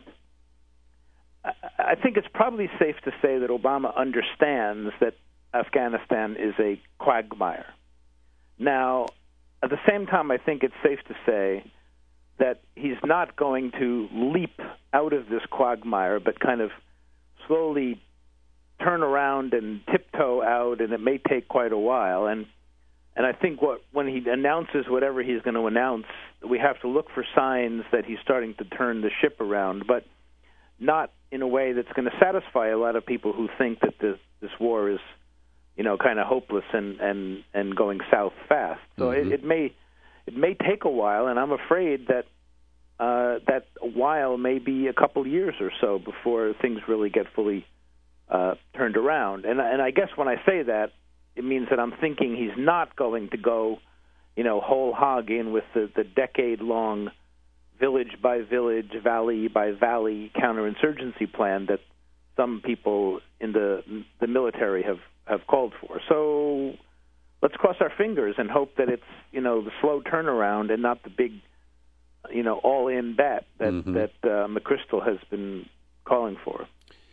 I, I think it's probably safe to say that Obama understands that Afghanistan is a quagmire. Now, at the same time, I think it's safe to say that he's not going to leap out of this quagmire, but kind of slowly turn around and tiptoe out, and it may take quite a while. And and I think what when he announces whatever he's going to announce, we have to look for signs that he's starting to turn the ship around, but not in a way that's going to satisfy a lot of people who think that this this war is, you know, kind of hopeless and, and, and going south fast. So mm-hmm. it, it may it may take a while, and I'm afraid that uh, that a while may be a couple years or so before things really get fully uh, turned around. And and I guess when I say that, it means that I'm thinking he's not going to go, you know, whole hog in with the, the decade-long village by village, valley by valley counterinsurgency plan that some people in the the military have, have called for. So let's cross our fingers and hope that it's, you know, the slow turnaround and not the big, you know, all-in bet that mm-hmm. that uh, McChrystal has been calling for.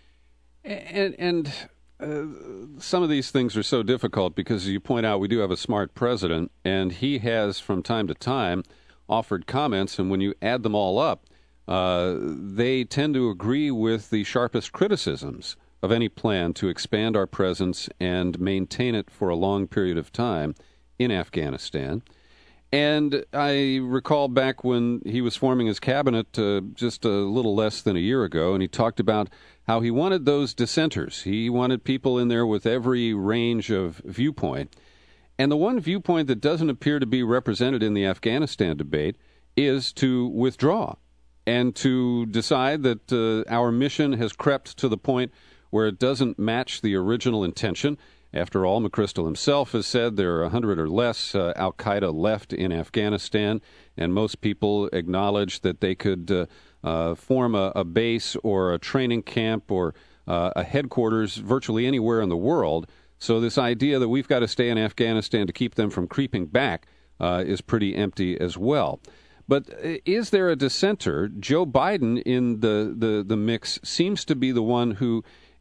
And and uh, some of these things are so difficult because, as you point out, we do have a smart president, and he has, from time to time, offered comments, and when you add them all up, uh, they tend to agree with the sharpest criticisms of any plan to expand our presence and maintain it for a long period of time in Afghanistan. And I recall back when he was forming his cabinet uh, just a little less than a year ago, and he talked about how he wanted those dissenters. He wanted people in there with every range of viewpoint. And the one viewpoint that doesn't appear to be represented in the Afghanistan debate is to withdraw and to decide that uh, our mission has crept to the point where it doesn't match the original intention. After all, McChrystal himself has said there are one hundred or less uh, al-Qaeda left in Afghanistan, and most people acknowledge that they could uh, uh, form a, a base or a training camp or uh, a headquarters virtually anywhere in the world. So this idea that we've got to stay in Afghanistan to keep them from creeping back uh, is pretty empty as well. But is there a dissenter? Joe Biden in the, the, the mix seems to be the one who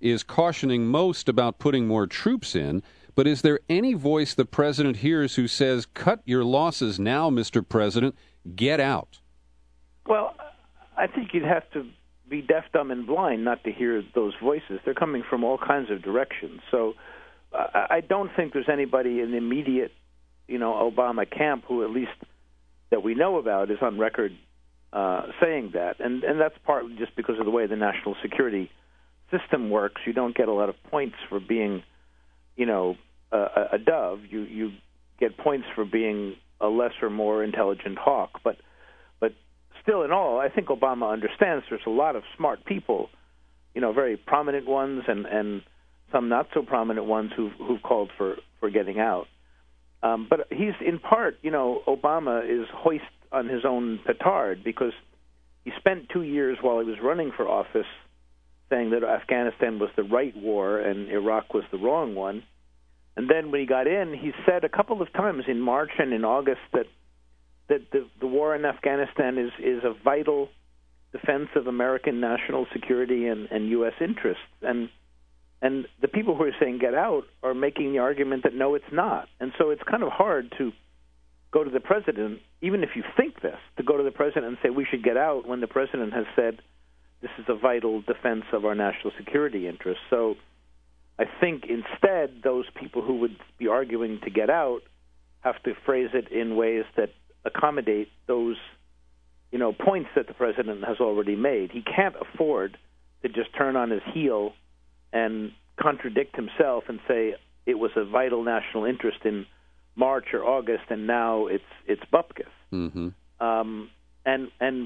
is cautioning most about putting more troops in. But is there any voice the president hears who says, cut your losses now, Mister President, get out? Well, I think you'd have to be deaf, dumb, and blind not to hear those voices. They're coming from all kinds of directions. So uh, I don't think there's anybody in the immediate, you know, Obama camp who, at least that we know about, is on record uh, saying that. And, and that's partly just because of the way the national security system works. You don't get a lot of points for being, you know, a, a dove. You you get points for being a lesser, more intelligent hawk. But but still, in all, I think Obama understands there's a lot of smart people, you know, very prominent ones and, and some not so prominent ones who've, who've called for, for getting out. Um, but he's, in part, you know, Obama is hoist on his own petard because he spent two years while he was running for office saying that Afghanistan was the right war and Iraq was the wrong one. And then when he got in, he said a couple of times in March and in August that that the, the war in Afghanistan is, is a vital defense of American national security and, and U S interests. And and the people who are saying get out are making the argument that no, it's not. And so it's kind of hard to go to the president, even if you think this, to go to the president and say we should get out when the president has said this is a vital defense of our national security interests. So I think instead those people who would be arguing to get out have to phrase it in ways that accommodate those, you know, points that the president has already made. He can't afford to just turn on his heel and contradict himself and say it was a vital national interest in March or August and now it's it's bupkis. Mm-hmm. Um, and and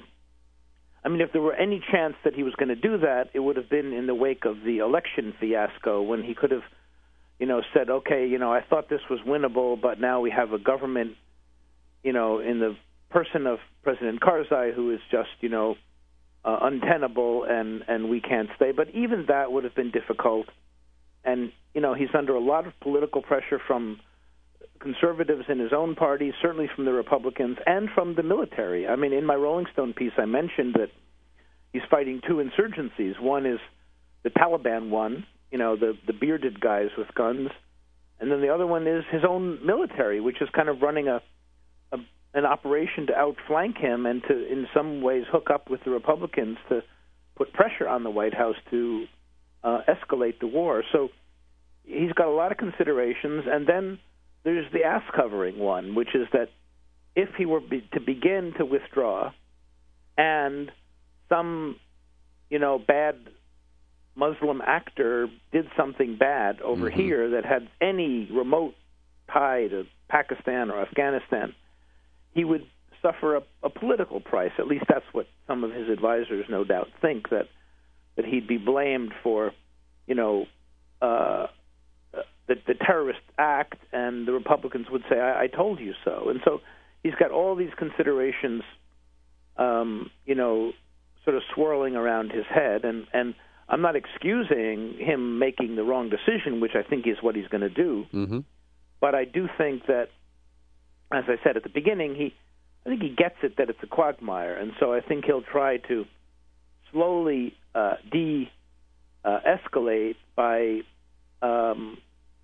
I mean, if there were any chance that he was going to do that, it would have been in the wake of the election fiasco when he could have, you know, said, okay, you know, I thought this was winnable, but now we have a government, you know, in the person of President Karzai who is just, you know, uh, untenable and, and we can't stay. But even that would have been difficult. And, you know, he's under a lot of political pressure from conservatives in his own party, certainly from the Republicans, and from the military. I mean, in my Rolling Stone piece, I mentioned that he's fighting two insurgencies. One is the Taliban one, you know, the, the bearded guys with guns, and then the other one is his own military, which is kind of running a, a an operation to outflank him and to, in some ways, hook up with the Republicans to put pressure on the White House to uh, escalate the war. So he's got a lot of considerations, and then there's the ass-covering one, which is that if he were be, to begin to withdraw and some, you know, bad Muslim actor did something bad over mm-hmm. here that had any remote tie to Pakistan or Afghanistan, he would suffer a, a political price. At least that's what some of his advisors no doubt think, that that he'd be blamed for, you know, uh, the, the terrorist act, and the Republicans would say, I, I told you so. And so he's got all these considerations, um, you know, sort of swirling around his head. And, and I'm not excusing him making the wrong decision, which I think is what he's going to do. Mm-hmm. But I do think that, as I said at the beginning, he, I think he gets it that it's a quagmire. And so I think he'll try to slowly uh, de-escalate uh, by um,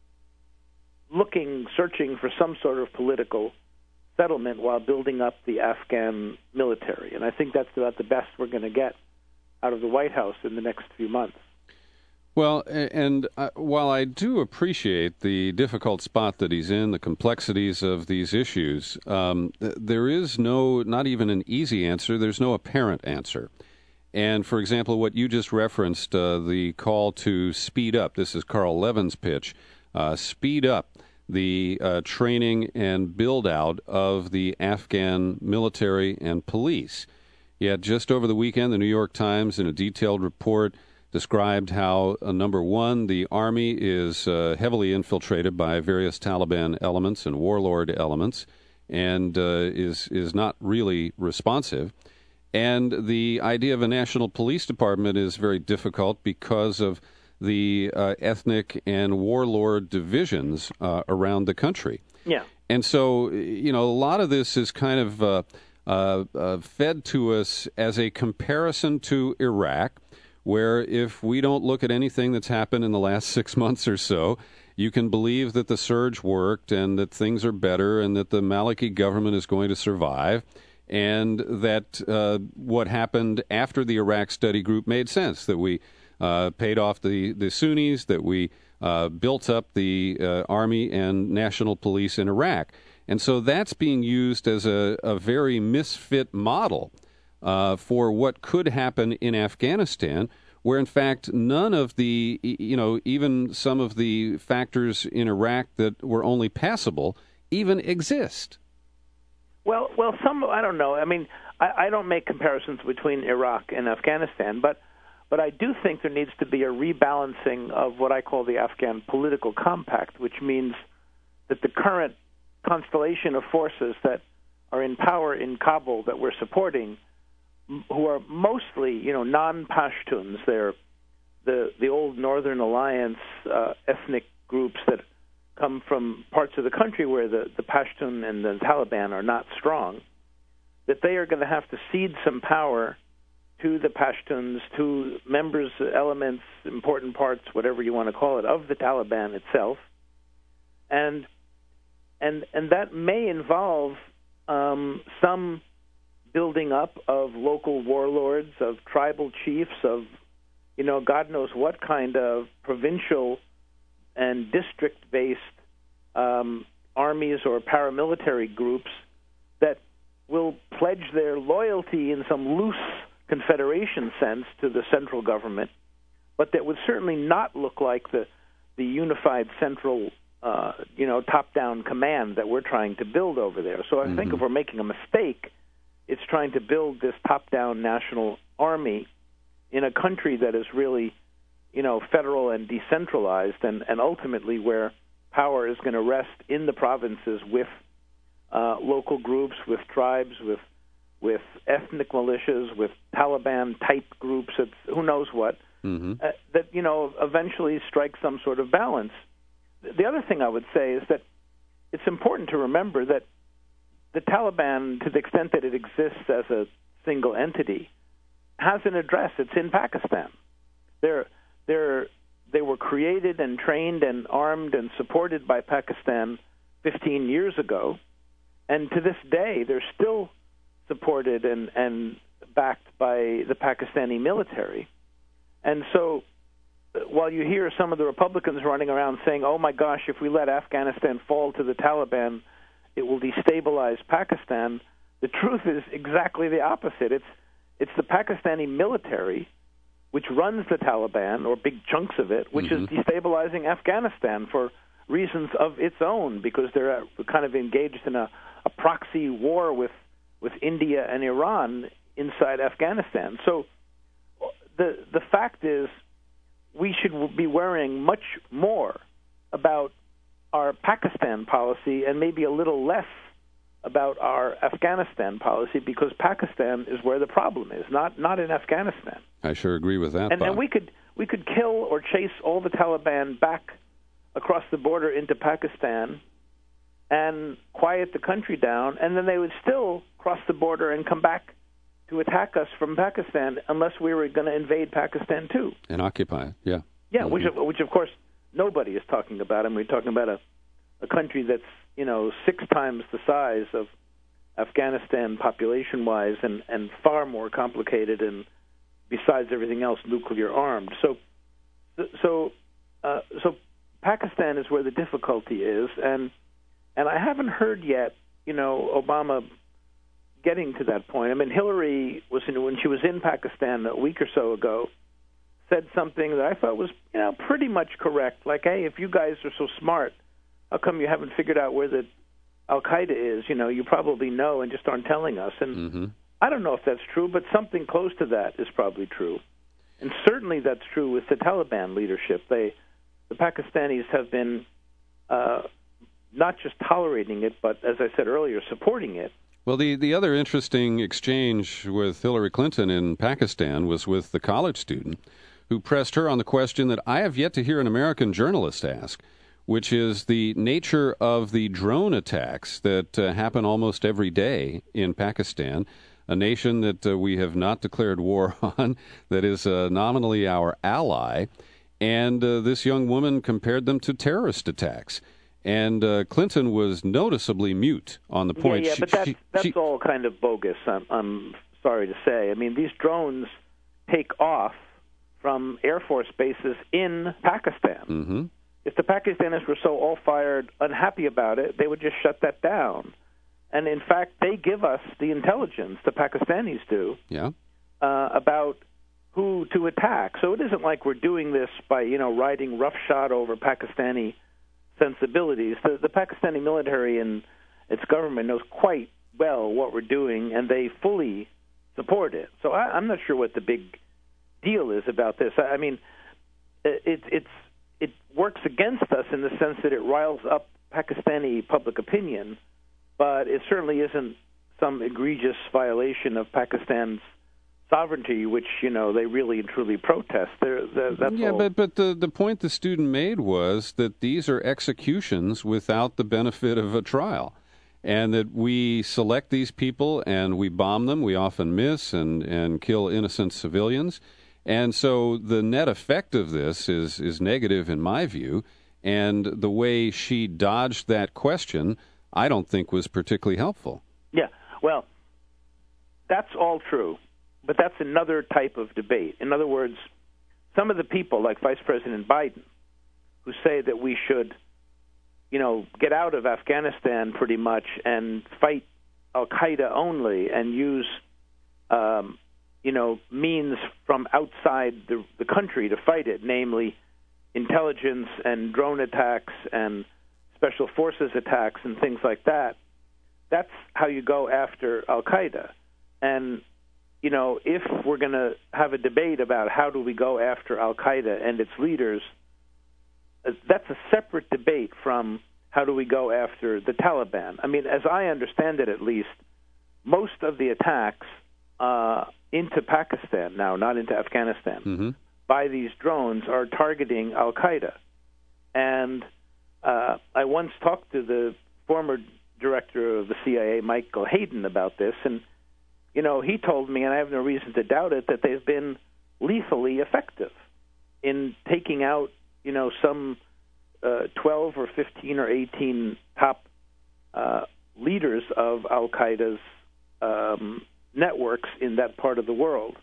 looking, searching for some sort of political settlement while building up the Afghan military. And I think that's about the best we're going to get out of the White House in the next few months. Well, and uh, while I do appreciate the difficult spot that he's in, the complexities of these issues, um, th- there is no, not even an easy answer, there's no apparent answer. And, for example, what you just referenced, uh, the call to speed up, this is Carl Levin's pitch, uh, speed up the uh, training and build-out of the Afghan military and police. Yet just over the weekend, the New York Times, in a detailed report, described how, uh, number one, the Army is uh, heavily infiltrated by various Taliban elements and warlord elements and uh, is, is not really responsive. And the idea of a national police department is very difficult because of the uh, ethnic and warlord divisions uh, around the country. Yeah. And so, you know, a lot of this is kind of uh, uh, uh, fed to us as a comparison to Iraq, where if we don't look at anything that's happened in the last six months or so, you can believe that the surge worked and that things are better and that the Maliki government is going to survive, and that uh, what happened after the Iraq study group made sense, that we uh, paid off the, the Sunnis, that we uh, built up the uh, army and national police in Iraq. And so that's being used as a, a very misfit model uh, for what could happen in Afghanistan, where, in fact, none of the, you know, even some of the factors in Iraq that were only passable even exist. Well, well, some, I don't know. I mean, I, I don't make comparisons between Iraq and Afghanistan, but but I do think there needs to be a rebalancing of what I call the Afghan political compact, which means that the current constellation of forces that are in power in Kabul that we're supporting, who are mostly, you know, non-Pashtuns. They're the the old Northern Alliance uh, ethnic groups that come from parts of the country where the, the Pashtun and the Taliban are not strong, that they are going to have to cede some power to the Pashtuns, to members, elements, important parts, whatever you want to call it, of the Taliban itself. And and and that may involve um, some building up of local warlords, of tribal chiefs, of, you know, God knows what kind of provincial and district-based um, armies or paramilitary groups that will pledge their loyalty in some loose confederation sense to the central government, but that would certainly not look like the the unified central, uh, you know, top-down command that we're trying to build over there. So I mm-hmm. think if we're making a mistake, it's trying to build this top-down national army in a country that is really, you know, federal and decentralized, and, and ultimately where power is going to rest in the provinces with uh, local groups, with tribes, with with ethnic militias, with Taliban-type groups, it's, who knows what, mm-hmm. uh, that, you know, eventually strike some sort of balance. The other thing I would say is that it's important to remember that the Taliban, to the extent that it exists as a single entity, has an address. It's in Pakistan. They're, they're, they were created and trained and armed and supported by Pakistan fifteen years ago, and to this day they're still supported and, and backed by the Pakistani military. And so while you hear some of the Republicans running around saying, oh my gosh, if we let Afghanistan fall to the Taliban, it will destabilize Pakistan, the truth is exactly the opposite. It's it's the Pakistani military which runs the Taliban, or big chunks of it, which mm-hmm. is destabilizing Afghanistan for reasons of its own, because they're kind of engaged in a, a proxy war with, with India and Iran inside Afghanistan. So the the fact is we should be worrying much more about our Pakistan policy and maybe a little less about our Afghanistan policy, because Pakistan is where the problem is, not not in Afghanistan. I sure agree with that, and, Bob. and we could we could kill or chase all the Taliban back across the border into Pakistan and quiet the country down, and then they would still cross the border and come back to attack us from Pakistan unless we were going to invade Pakistan too. And occupy it, yeah. Yeah, mm-hmm. which, which of course nobody is talking about. I mean, we're talking about a, a country that's, you know, six times the size of Afghanistan population-wise, and, and far more complicated, and besides everything else, nuclear armed. So, so, uh, so Pakistan is where the difficulty is, and and I haven't heard yet, you know, Obama getting to that point. I mean, Hillary was in, when she was in Pakistan a week or so ago, said something that I thought was, you know, pretty much correct. Like, hey, if you guys are so smart, how come you haven't figured out where the Al-Qaeda is? You know, you probably know and just aren't telling us. And mm-hmm. I don't know if that's true, but something close to that is probably true. And certainly that's true with the Taliban leadership. They, the Pakistanis have been uh, not just tolerating it, but, as I said earlier, supporting it. Well, the, the other interesting exchange with Hillary Clinton in Pakistan was with the college student who pressed her on the question that I have yet to hear an American journalist ask, which is the nature of the drone attacks that uh, happen almost every day in Pakistan. a nation that uh, we have not declared war on, that is uh, nominally our ally. And uh, this young woman compared them to terrorist attacks. And uh, Clinton was noticeably mute on the point. Yeah, yeah she, but that's, she, that's she, all kind of bogus, I'm, I'm sorry to say. I mean, these drones take off from Air Force bases in Pakistan. Mm-hmm. If the Pakistanis were so all-fired unhappy about it, they would just shut that down. And, in fact, they give us the intelligence, the Pakistanis do, yeah. uh, about who to attack. So it isn't like we're doing this by, you know, riding roughshod over Pakistani sensibilities. The, the Pakistani military and its government knows quite well what we're doing, and they fully support it. So I, I'm not sure what the big deal is about this. I, I mean, it, it's it works against us in the sense that it riles up Pakistani public opinion, but it certainly isn't some egregious violation of Pakistan's sovereignty, which, you know, they really and truly protest. They're, they're, that's yeah, all. but but the, the point the student made was that these are executions without the benefit of a trial, and that we select these people and we bomb them. We often miss and, and kill innocent civilians. And so the net effect of this is, is negative in my view, and the way she dodged that question I don't think was particularly helpful. Yeah, well, that's all true. But that's another type of debate. In other words, some of the people, like Vice President Biden, who say that we should, you know, get out of Afghanistan pretty much and fight al-Qaeda only and use, um, you know, means from outside the, the country to fight it, namely intelligence and drone attacks and special forces attacks and things like that. That's how you go after al-Qaeda. And you know, if we're going to have a debate about how do we go after al-Qaeda and its leaders, that's a separate debate from how do we go after the Taliban. I mean, as I understand it, at least, most of the attacks uh, into Pakistan now, not into Afghanistan, mm-hmm. by these drones are targeting al-Qaeda. And uh, I once talked to the former director of the C I A, Michael Hayden, about this, and you know, he told me, and I have no reason to doubt it, that they've been lethally effective in taking out, you know, some uh, twelve or fifteen or eighteen top uh, leaders of al-Qaeda's um, networks in that part of the world.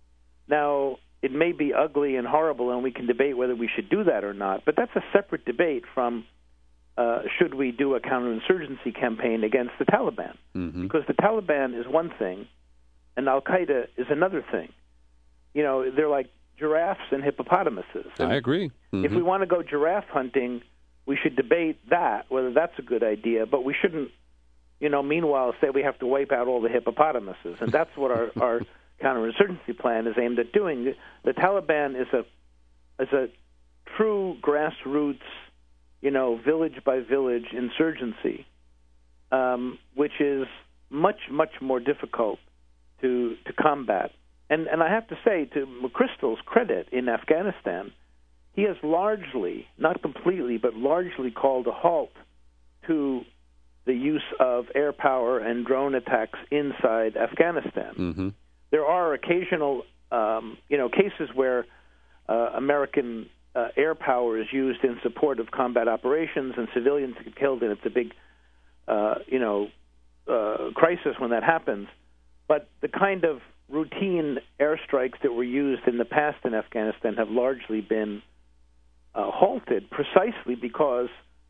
Now, it may be ugly and horrible, and we can debate whether we should do that or not, but that's a separate debate from uh, should we do a counterinsurgency campaign against the Taliban. Mm-hmm. Because the Taliban is one thing, and al-Qaeda is another thing. You know, they're like giraffes and hippopotamuses. And I agree. Mm-hmm. If we want to go giraffe hunting, we should debate that, whether that's a good idea, but we shouldn't, you know, meanwhile say we have to wipe out all the hippopotamuses. And that's what our, our counterinsurgency plan is aimed at doing. The, the Taliban is a is a true grassroots, you know, village-by-village insurgency, um, which is much, much more difficult to to combat. And and I have to say, to McChrystal's credit in Afghanistan, he has largely, not completely, but largely called a halt to the use of air power and drone attacks inside Afghanistan. Mm-hmm. There are occasional, um, you know, cases where uh, American uh, air power is used in support of combat operations and civilians get killed, and it's a big, uh, you know, uh, crisis when that happens. But the kind of routine airstrikes that were used in the past in Afghanistan have largely been uh, halted precisely because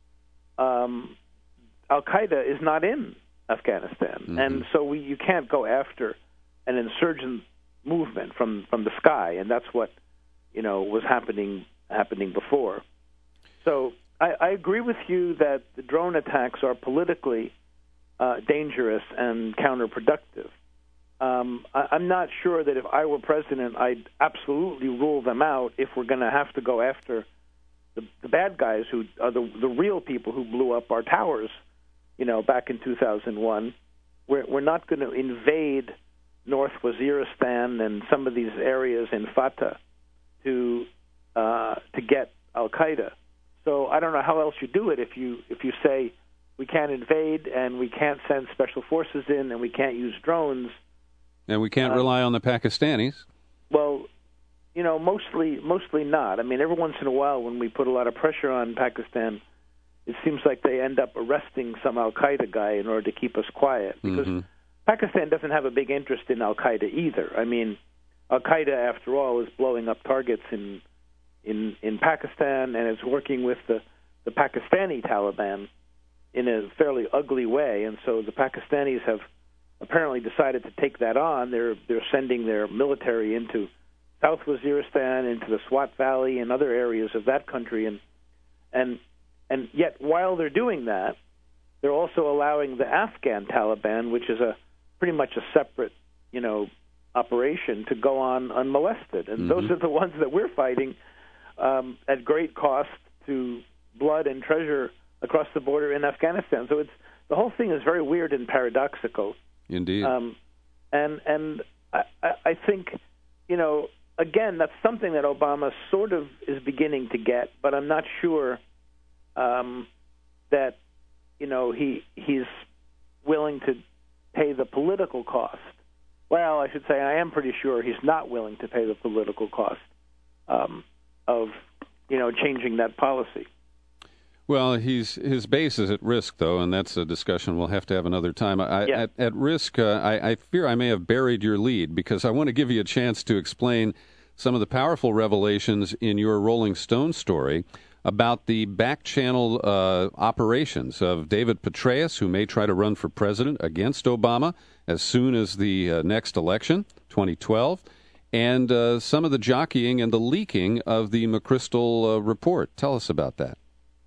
um, al-Qaeda is not in Afghanistan. Mm-hmm. And so we, you can't go after an insurgent movement from, from the sky, and that's what, you know, was happening happening before. So I, I agree with you that the drone attacks are politically uh, dangerous and counterproductive. Um, I, I'm not sure that if I were president, I'd absolutely rule them out if we're going to have to go after the, the bad guys who are the, the real people who blew up our towers, you know, back in two thousand one. We're, we're not going to invade North Waziristan and some of these areas in Fatah to uh, to get al-Qaeda. So I don't know how else you do it if you if you say we can't invade and we can't send special forces in and we can't use drones. And we can't uh, rely on the Pakistanis. Well, you know, mostly mostly not. I mean, every once in a while when we put a lot of pressure on Pakistan, it seems like they end up arresting some Al-Qaeda guy in order to keep us quiet. Because Mm-hmm. Pakistan doesn't have a big interest in Al-Qaeda either. I mean, Al-Qaeda, after all, is blowing up targets in in, in Pakistan, and it's working with the, the Pakistani Taliban in a fairly ugly way. And so the Pakistanis have apparently decided to take that on. They're they're sending their military into South Waziristan, into the Swat Valley, and other areas of that country, and and and yet while they're doing that, they're also allowing the Afghan Taliban, which is a pretty much a separate, you know, operation, to go on unmolested. And mm-hmm. those are the ones that we're fighting um, at great cost to blood and treasure across the border in Afghanistan. So it's the whole thing is very weird and paradoxical. Indeed. Um, and and I, I think, you know, again, that's something that Obama sort of is beginning to get, but I'm not sure um, that, you know, he he's willing to pay the political cost. Well, I should say I am pretty sure he's not willing to pay the political cost um, of, you know, changing that policy. Well, he's his base is at risk, though, and that's a discussion we'll have to have another time. I, yeah. at, at risk, uh, I, I fear I may have buried your lead, because I want to give you a chance to explain some of the powerful revelations in your Rolling Stone story about the back-channel uh, operations of David Petraeus, who may try to run for president against Obama as soon as the uh, next election, twenty twelve, and uh, some of the jockeying and the leaking of the McChrystal uh, report. Tell us about that.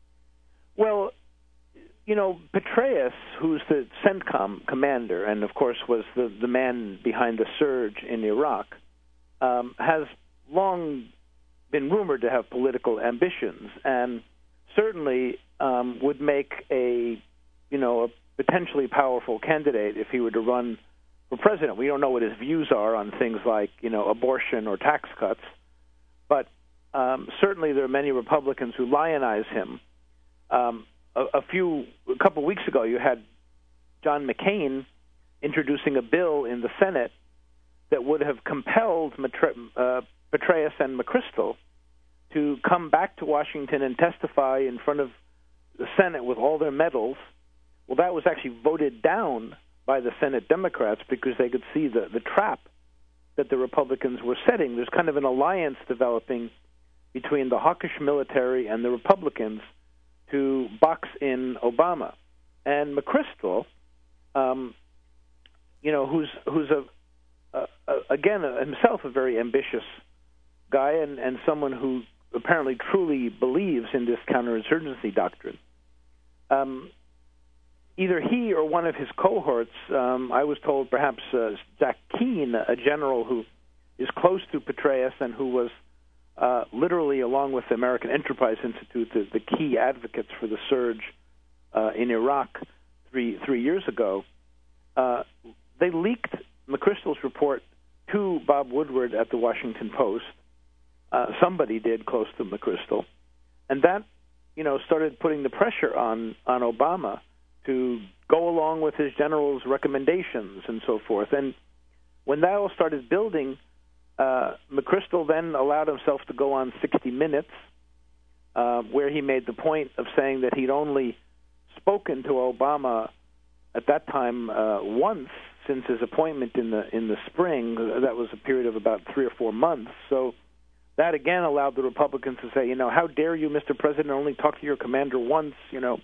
Well, you know, Petraeus, who's the CENTCOM commander and, of course, was the, the man behind the surge in Iraq, um, has long been rumored to have political ambitions, and certainly um, would make a, you know, a potentially powerful candidate if he were to run for president. We don't know what his views are on things like, you know, abortion or tax cuts, but um, certainly there are many Republicans who lionize him. Um, a, a few, a couple weeks ago, you had John McCain introducing a bill in the Senate that would have compelled Matre, uh, Petraeus and McChrystal to come back to Washington and testify in front of the Senate with all their medals. Well, that was actually voted down by the Senate Democrats because they could see the, the trap that the Republicans were setting. There's kind of an alliance developing between the hawkish military and the Republicans to box in Obama. And McChrystal, um, you know, who's who's a, a, a again a, himself a very ambitious guy and, and someone who apparently truly believes in this counterinsurgency doctrine. Um, either he or one of his cohorts, um, I was told perhaps uh, Jack Keane, a general who is close to Petraeus and who was Uh, literally, along with the American Enterprise Institute, the, the key advocates for the surge uh, in Iraq three three years ago, uh, they leaked McChrystal's report to Bob Woodward at the Washington Post. Uh, somebody did close to McChrystal, and that, you know, started putting the pressure on on Obama to go along with his general's recommendations and so forth. And when that all started building, Uh, McChrystal then allowed himself to go on sixty minutes, uh, where he made the point of saying that he'd only spoken to Obama at that time uh, once since his appointment in the in the spring. That was a period of about three or four months. So that again allowed the Republicans to say, you know, how dare you, Mister President, only talk to your commander once, you know.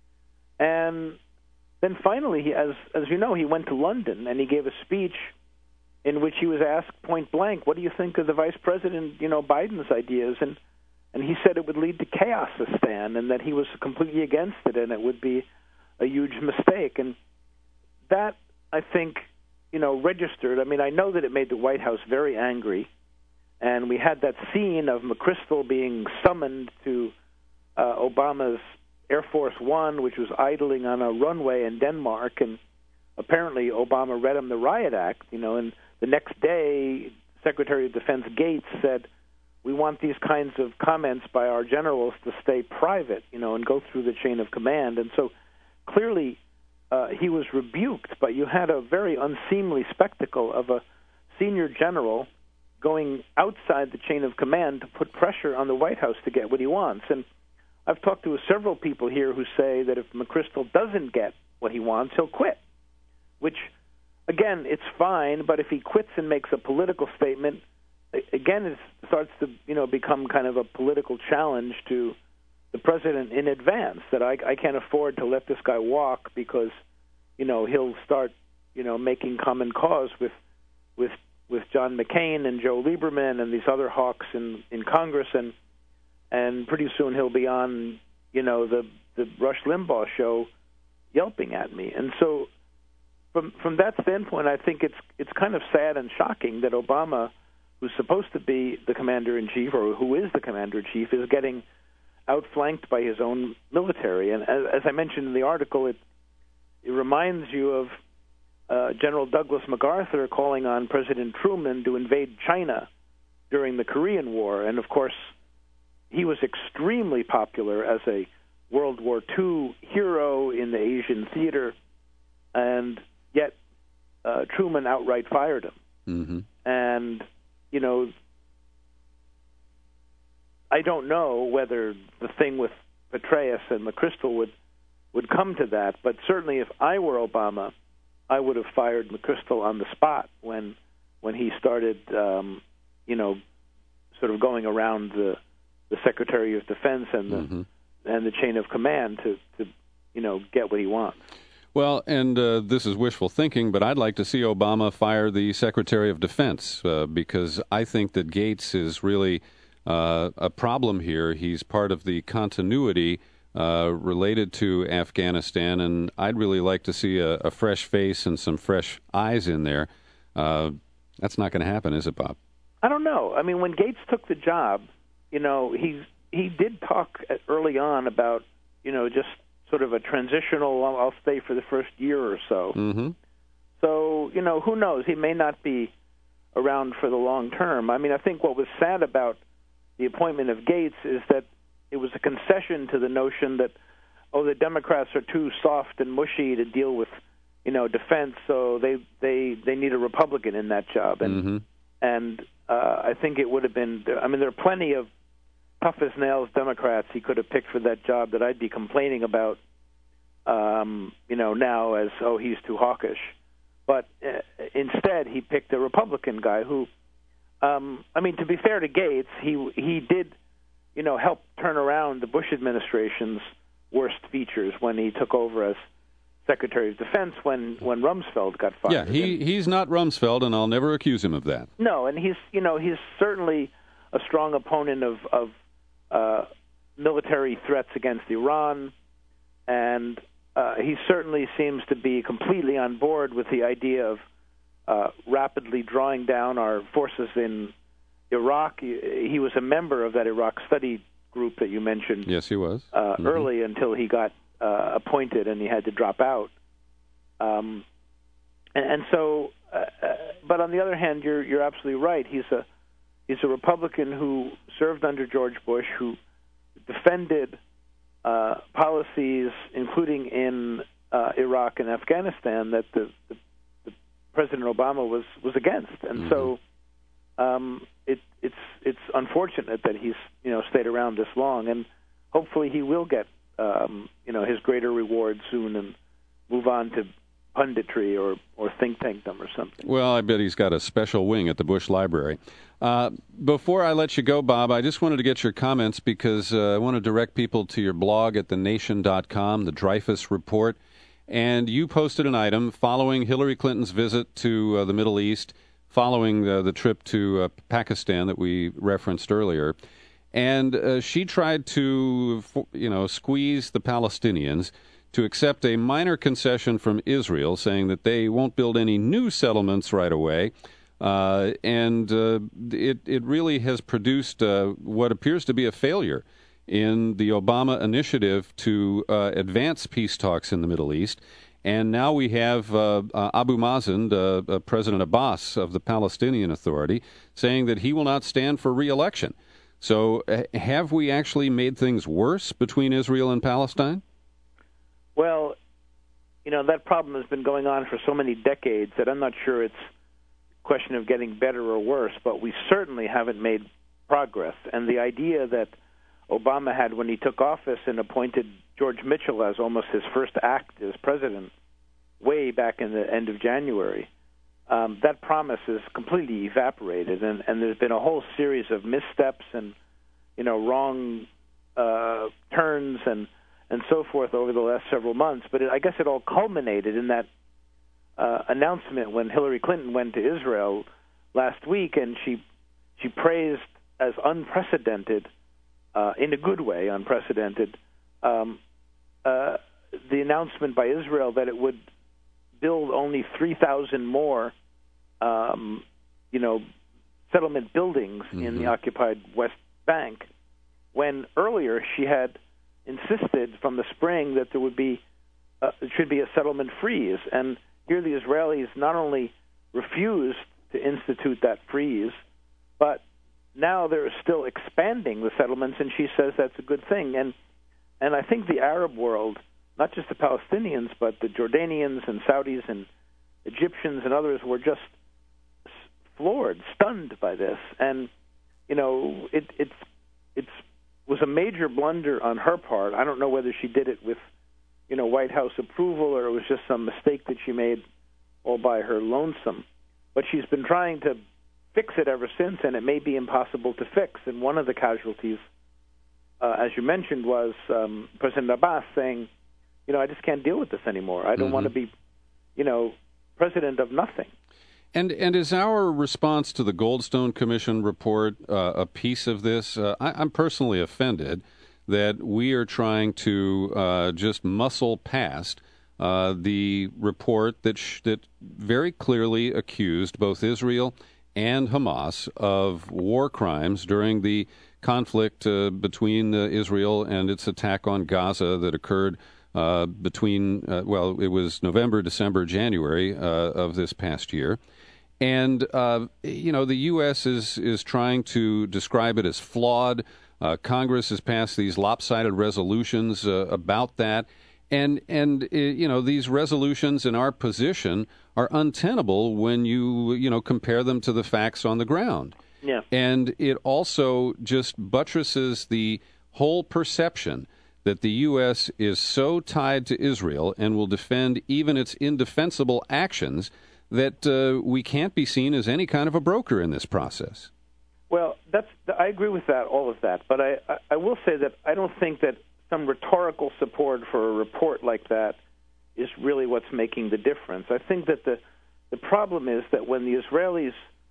And then finally, he, as as you know, he went to London and he gave a speech in which he was asked point blank, what do you think of the Vice President, you know, Biden's ideas? And and he said it would lead to chaos, Stan, and that he was completely against it and it would be a huge mistake. And that, I think, you know, registered. I mean, I know that it made the White House very angry. And we had that scene of McChrystal being summoned to uh, Obama's Air Force One, which was idling on a runway in Denmark. And apparently Obama read him the Riot Act, you know, and the next day, Secretary of Defense Gates said, we want these kinds of comments by our generals to stay private, you know, and go through the chain of command. And so clearly uh, he was rebuked, but you had a very unseemly spectacle of a senior general going outside the chain of command to put pressure on the White House to get what he wants. And I've talked to several people here who say that if McChrystal doesn't get what he wants, he'll quit, which, again, it's fine, but if he quits and makes a political statement, again, it starts to, you know, become kind of a political challenge to the president in advance, that I, I can't afford to let this guy walk because, you know, he'll start, you know, making common cause with with with John McCain and Joe Lieberman and these other hawks in, in Congress, and and pretty soon he'll be on, you know, the, the Rush Limbaugh show yelping at me. And so from from that standpoint, I think it's it's kind of sad and shocking that Obama, who's supposed to be the commander-in-chief, or who is the commander-in-chief, is getting outflanked by his own military. And as, as I mentioned in the article, it it reminds you of uh, General Douglas MacArthur calling on President Truman to invade China during the Korean War. And, of course, he was extremely popular as a World War Two hero in the Asian theater, and yet uh, Truman outright fired him. Mm-hmm. And, you know, I don't know whether the thing with Petraeus and McChrystal would would come to that, but certainly if I were Obama, I would have fired McChrystal on the spot when when he started, um, you know, sort of going around the the Secretary of Defense and the mm-hmm. and the chain of command to, to you know get what he wants. Well, and uh, this is wishful thinking, but I'd like to see Obama fire the Secretary of Defense uh, because I think that Gates is really uh, a problem here. He's part of the continuity uh, related to Afghanistan, and I'd really like to see a, a fresh face and some fresh eyes in there. Uh, that's not going to happen, is it, Bob? I don't know. I mean, when Gates took the job, you know, he he did talk early on about, you know, just sort of a transitional, I'll, I'll stay for the first year or so. Mm-hmm. So, you know, who knows? He may not be around for the long term. I mean, I think what was sad about the appointment of Gates is that it was a concession to the notion that, oh, the Democrats are too soft and mushy to deal with, you know, defense, so they they, they need a Republican in that job. And mm-hmm. and uh, I think it would have been, I mean, there are plenty of tough-as-nails Democrats he could have picked for that job that I'd be complaining about, um, you know, now as, oh, he's too hawkish. But uh, instead, he picked a Republican guy who, um, I mean, to be fair to Gates, he he did, you know, help turn around the Bush administration's worst features when he took over as Secretary of Defense when, when Rumsfeld got fired. Yeah, he, he's not Rumsfeld, and I'll never accuse him of that. No, and he's, you know, he's certainly a strong opponent of, of uh, military threats against Iran, and uh, he certainly seems to be completely on board with the idea of uh, rapidly drawing down our forces in Iraq. He, he was a member of that Iraq study group that you mentioned. Yes, he was. Uh, mm-hmm. Early until he got uh, appointed and he had to drop out. Um, and, and so, uh, uh, but on the other hand, you're you're absolutely right. He's a He's a Republican who served under George Bush, who defended uh, policies, including in uh, Iraq and Afghanistan, that the, the, the President Obama was, was against. And mm-hmm. so um, it, it's it's unfortunate that he's you know stayed around this long, and hopefully he will get um, you know his greater reward soon and move on to punditry or, or think tankdom or something. Well, I bet he's got a special wing at the Bush Library. Uh, before I let you go, Bob, I just wanted to get your comments because uh, I want to direct people to your blog at the nation dot com, the Dreyfus Report, and you posted an item following Hillary Clinton's visit to uh, the Middle East, following uh, the trip to uh, Pakistan that we referenced earlier, and uh, she tried to, you know, squeeze the Palestinians to accept a minor concession from Israel, saying that they won't build any new settlements right away. Uh, and uh, it, it really has produced uh, what appears to be a failure in the Obama initiative to uh, advance peace talks in the Middle East. And now we have uh, uh, Abu Mazen, uh, uh, President Abbas of the Palestinian Authority, saying that he will not stand for re-election. So uh, have we actually made things worse between Israel and Palestine? Well, you know, that problem has been going on for so many decades that I'm not sure it's a question of getting better or worse, but we certainly haven't made progress. And the idea that Obama had when he took office and appointed George Mitchell as almost his first act as president way back in the end of January, um, that promise is completely evaporated, and, and there's been a whole series of missteps and, you know, wrong uh, turns and, and so forth over the last several months. But it, I guess it all culminated in that uh, announcement when Hillary Clinton went to Israel last week, and she she praised as unprecedented, uh, in a good way, unprecedented, um, uh, the announcement by Israel that it would build only three thousand more, um, you know, settlement buildings mm-hmm. in the occupied West Bank, when earlier she had insisted from the spring that there would be, uh, it should be a settlement freeze. And here the Israelis not only refused to institute that freeze, but now they're still expanding the settlements, and she says that's a good thing. And and I think the Arab world, not just the Palestinians, but the Jordanians and Saudis and Egyptians and others were just floored, stunned by this. And, you know, it it's it's was a major blunder on her part. I don't know whether she did it with, you know, White House approval or it was just some mistake that she made all by her lonesome. But she's been trying to fix it ever since, and it may be impossible to fix. And one of the casualties, uh, as you mentioned, was um, President Abbas saying, you know, I just can't deal with this anymore. I don't mm-hmm. want to be, you know, president of nothing. And and is our response to the Goldstone Commission report uh, a piece of this? Uh, I, I'm personally offended that we are trying to uh, just muscle past uh, the report that sh- that very clearly accused both Israel and Hamas of war crimes during the conflict uh, between uh, Israel and its attack on Gaza that occurred Uh, between, uh, well, it was November, December, January uh, of this past year. And, uh, you know, the U S is, is trying to describe it as flawed. Uh, Congress has passed these lopsided resolutions uh, about that. And, and uh, you know, these resolutions in our position are untenable when you, you know, compare them to the facts on the ground. Yeah. And it also just buttresses the whole perception that the U S is so tied to Israel and will defend even its indefensible actions that uh, we can't be seen as any kind of a broker in this process. Well, that's I agree with that, all of that. But I, I, I will say that I don't think that some rhetorical support for a report like that is really what's making the difference. I think that the, the problem is that when the Israelis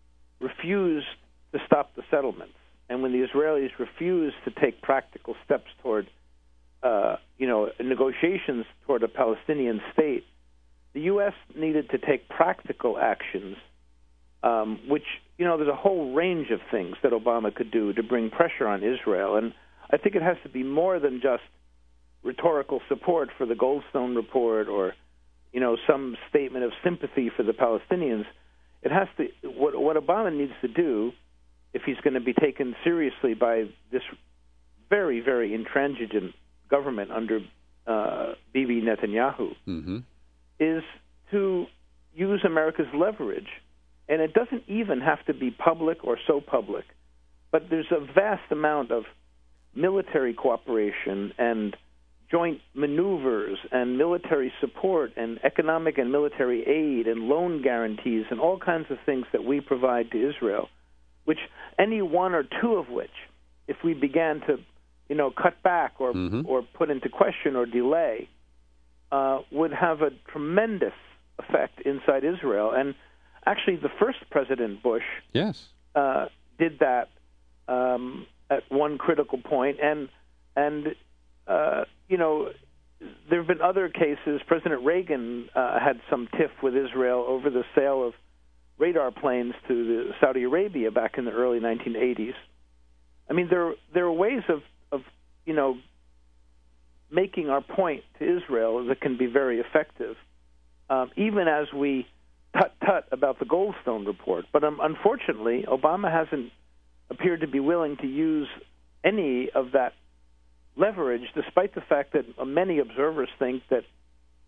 refuse to stop the settlements and when the Israelis refuse to take practical steps toward Uh, you know, negotiations toward a Palestinian state, the U S needed to take practical actions, um, which, you know, there's a whole range of things that Obama could do to bring pressure on Israel. And I think it has to be more than just rhetorical support for the Goldstone report or, you know, some statement of sympathy for the Palestinians. It has to, what, what Obama needs to do, if he's going to be taken seriously by this very, very intransigent government under uh, Bibi Netanyahu, mm-hmm. is to use America's leverage. And it doesn't even have to be public or so public, but there's a vast amount of military cooperation and joint maneuvers and military support and economic and military aid and loan guarantees and all kinds of things that we provide to Israel, which any one or two of which, if we began to you know, cut back or mm-hmm. or put into question or delay, uh, would have a tremendous effect inside Israel. And actually, the first President Bush yes. uh, did that um, at one critical point. And, and uh, you know, there have been other cases. President Reagan uh, had some tiff with Israel over the sale of radar planes to the Saudi Arabia back in the early nineteen eighties. I mean, there there are ways of of, you know, making our point to Israel that can be very effective, um, even as we tut-tut about the Goldstone report. But um, unfortunately, Obama hasn't appeared to be willing to use any of that leverage, despite the fact that many observers think that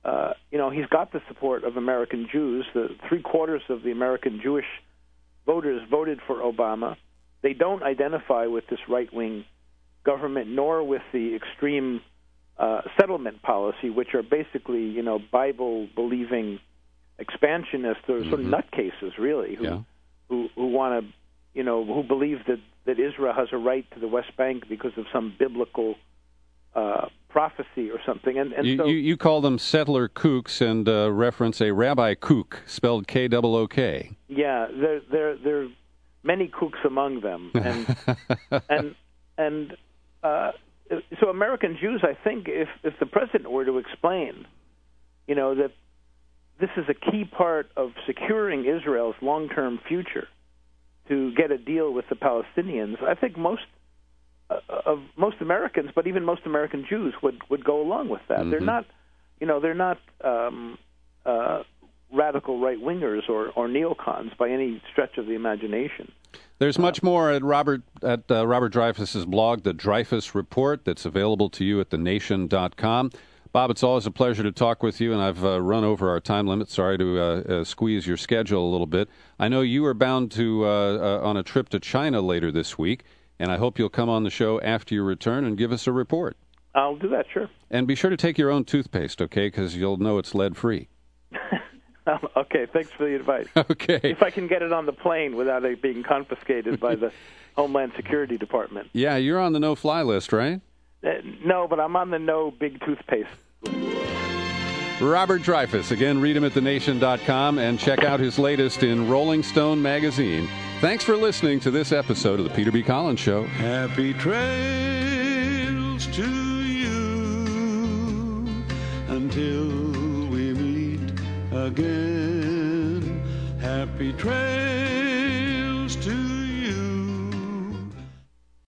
uh, you know, he's got the support of American Jews. The three quarters of the American Jewish voters voted for Obama. They don't identify with this right-wing government, nor with the extreme uh, settlement policy, which are basically, you know, Bible-believing expansionists or sort of nutcases, really, who Yeah. who, who want to, you know, who believe that, that Israel has a right to the West Bank because of some biblical uh, prophecy or something. And, and You, so, you, you call them settler kooks and uh, reference a Rabbi Kook, spelled K O O K. yeah, there there there are many kooks among them, and and and uh, so American Jews, I think, if if the president were to explain, you know, that this is a key part of securing Israel's long-term future, to get a deal with the Palestinians, I think most uh, of most Americans, but even most American Jews, would, would go along with that. Mm-hmm. They're not, you know, they're not um, uh, radical right-wingers or, or neocons by any stretch of the imagination. There's much more at Robert at uh, Robert Dreyfuss's blog, The Dreyfus Report, that's available to you at the nation dot com. Bob, it's always a pleasure to talk with you, and I've uh, run over our time limit. Sorry to uh, uh, squeeze your schedule a little bit. I know you are bound to uh, uh, on a trip to China later this week, and I hope you'll come on the show after your return and give us a report. I'll do that, sure. And be sure to take your own toothpaste, okay, because you'll know it's lead-free. Okay, thanks for the advice. Okay. If I can get it on the plane without it being confiscated by the Homeland Security Department. Yeah, you're on the no-fly list, right? Uh, no, but I'm on the no big toothpaste. Robert Dreyfuss. Again, read him at the nation dot com and check out his latest in Rolling Stone magazine. Thanks for listening to this episode of the Peter B. Collins Show. Happy trails to you until we meet again. Happy trails.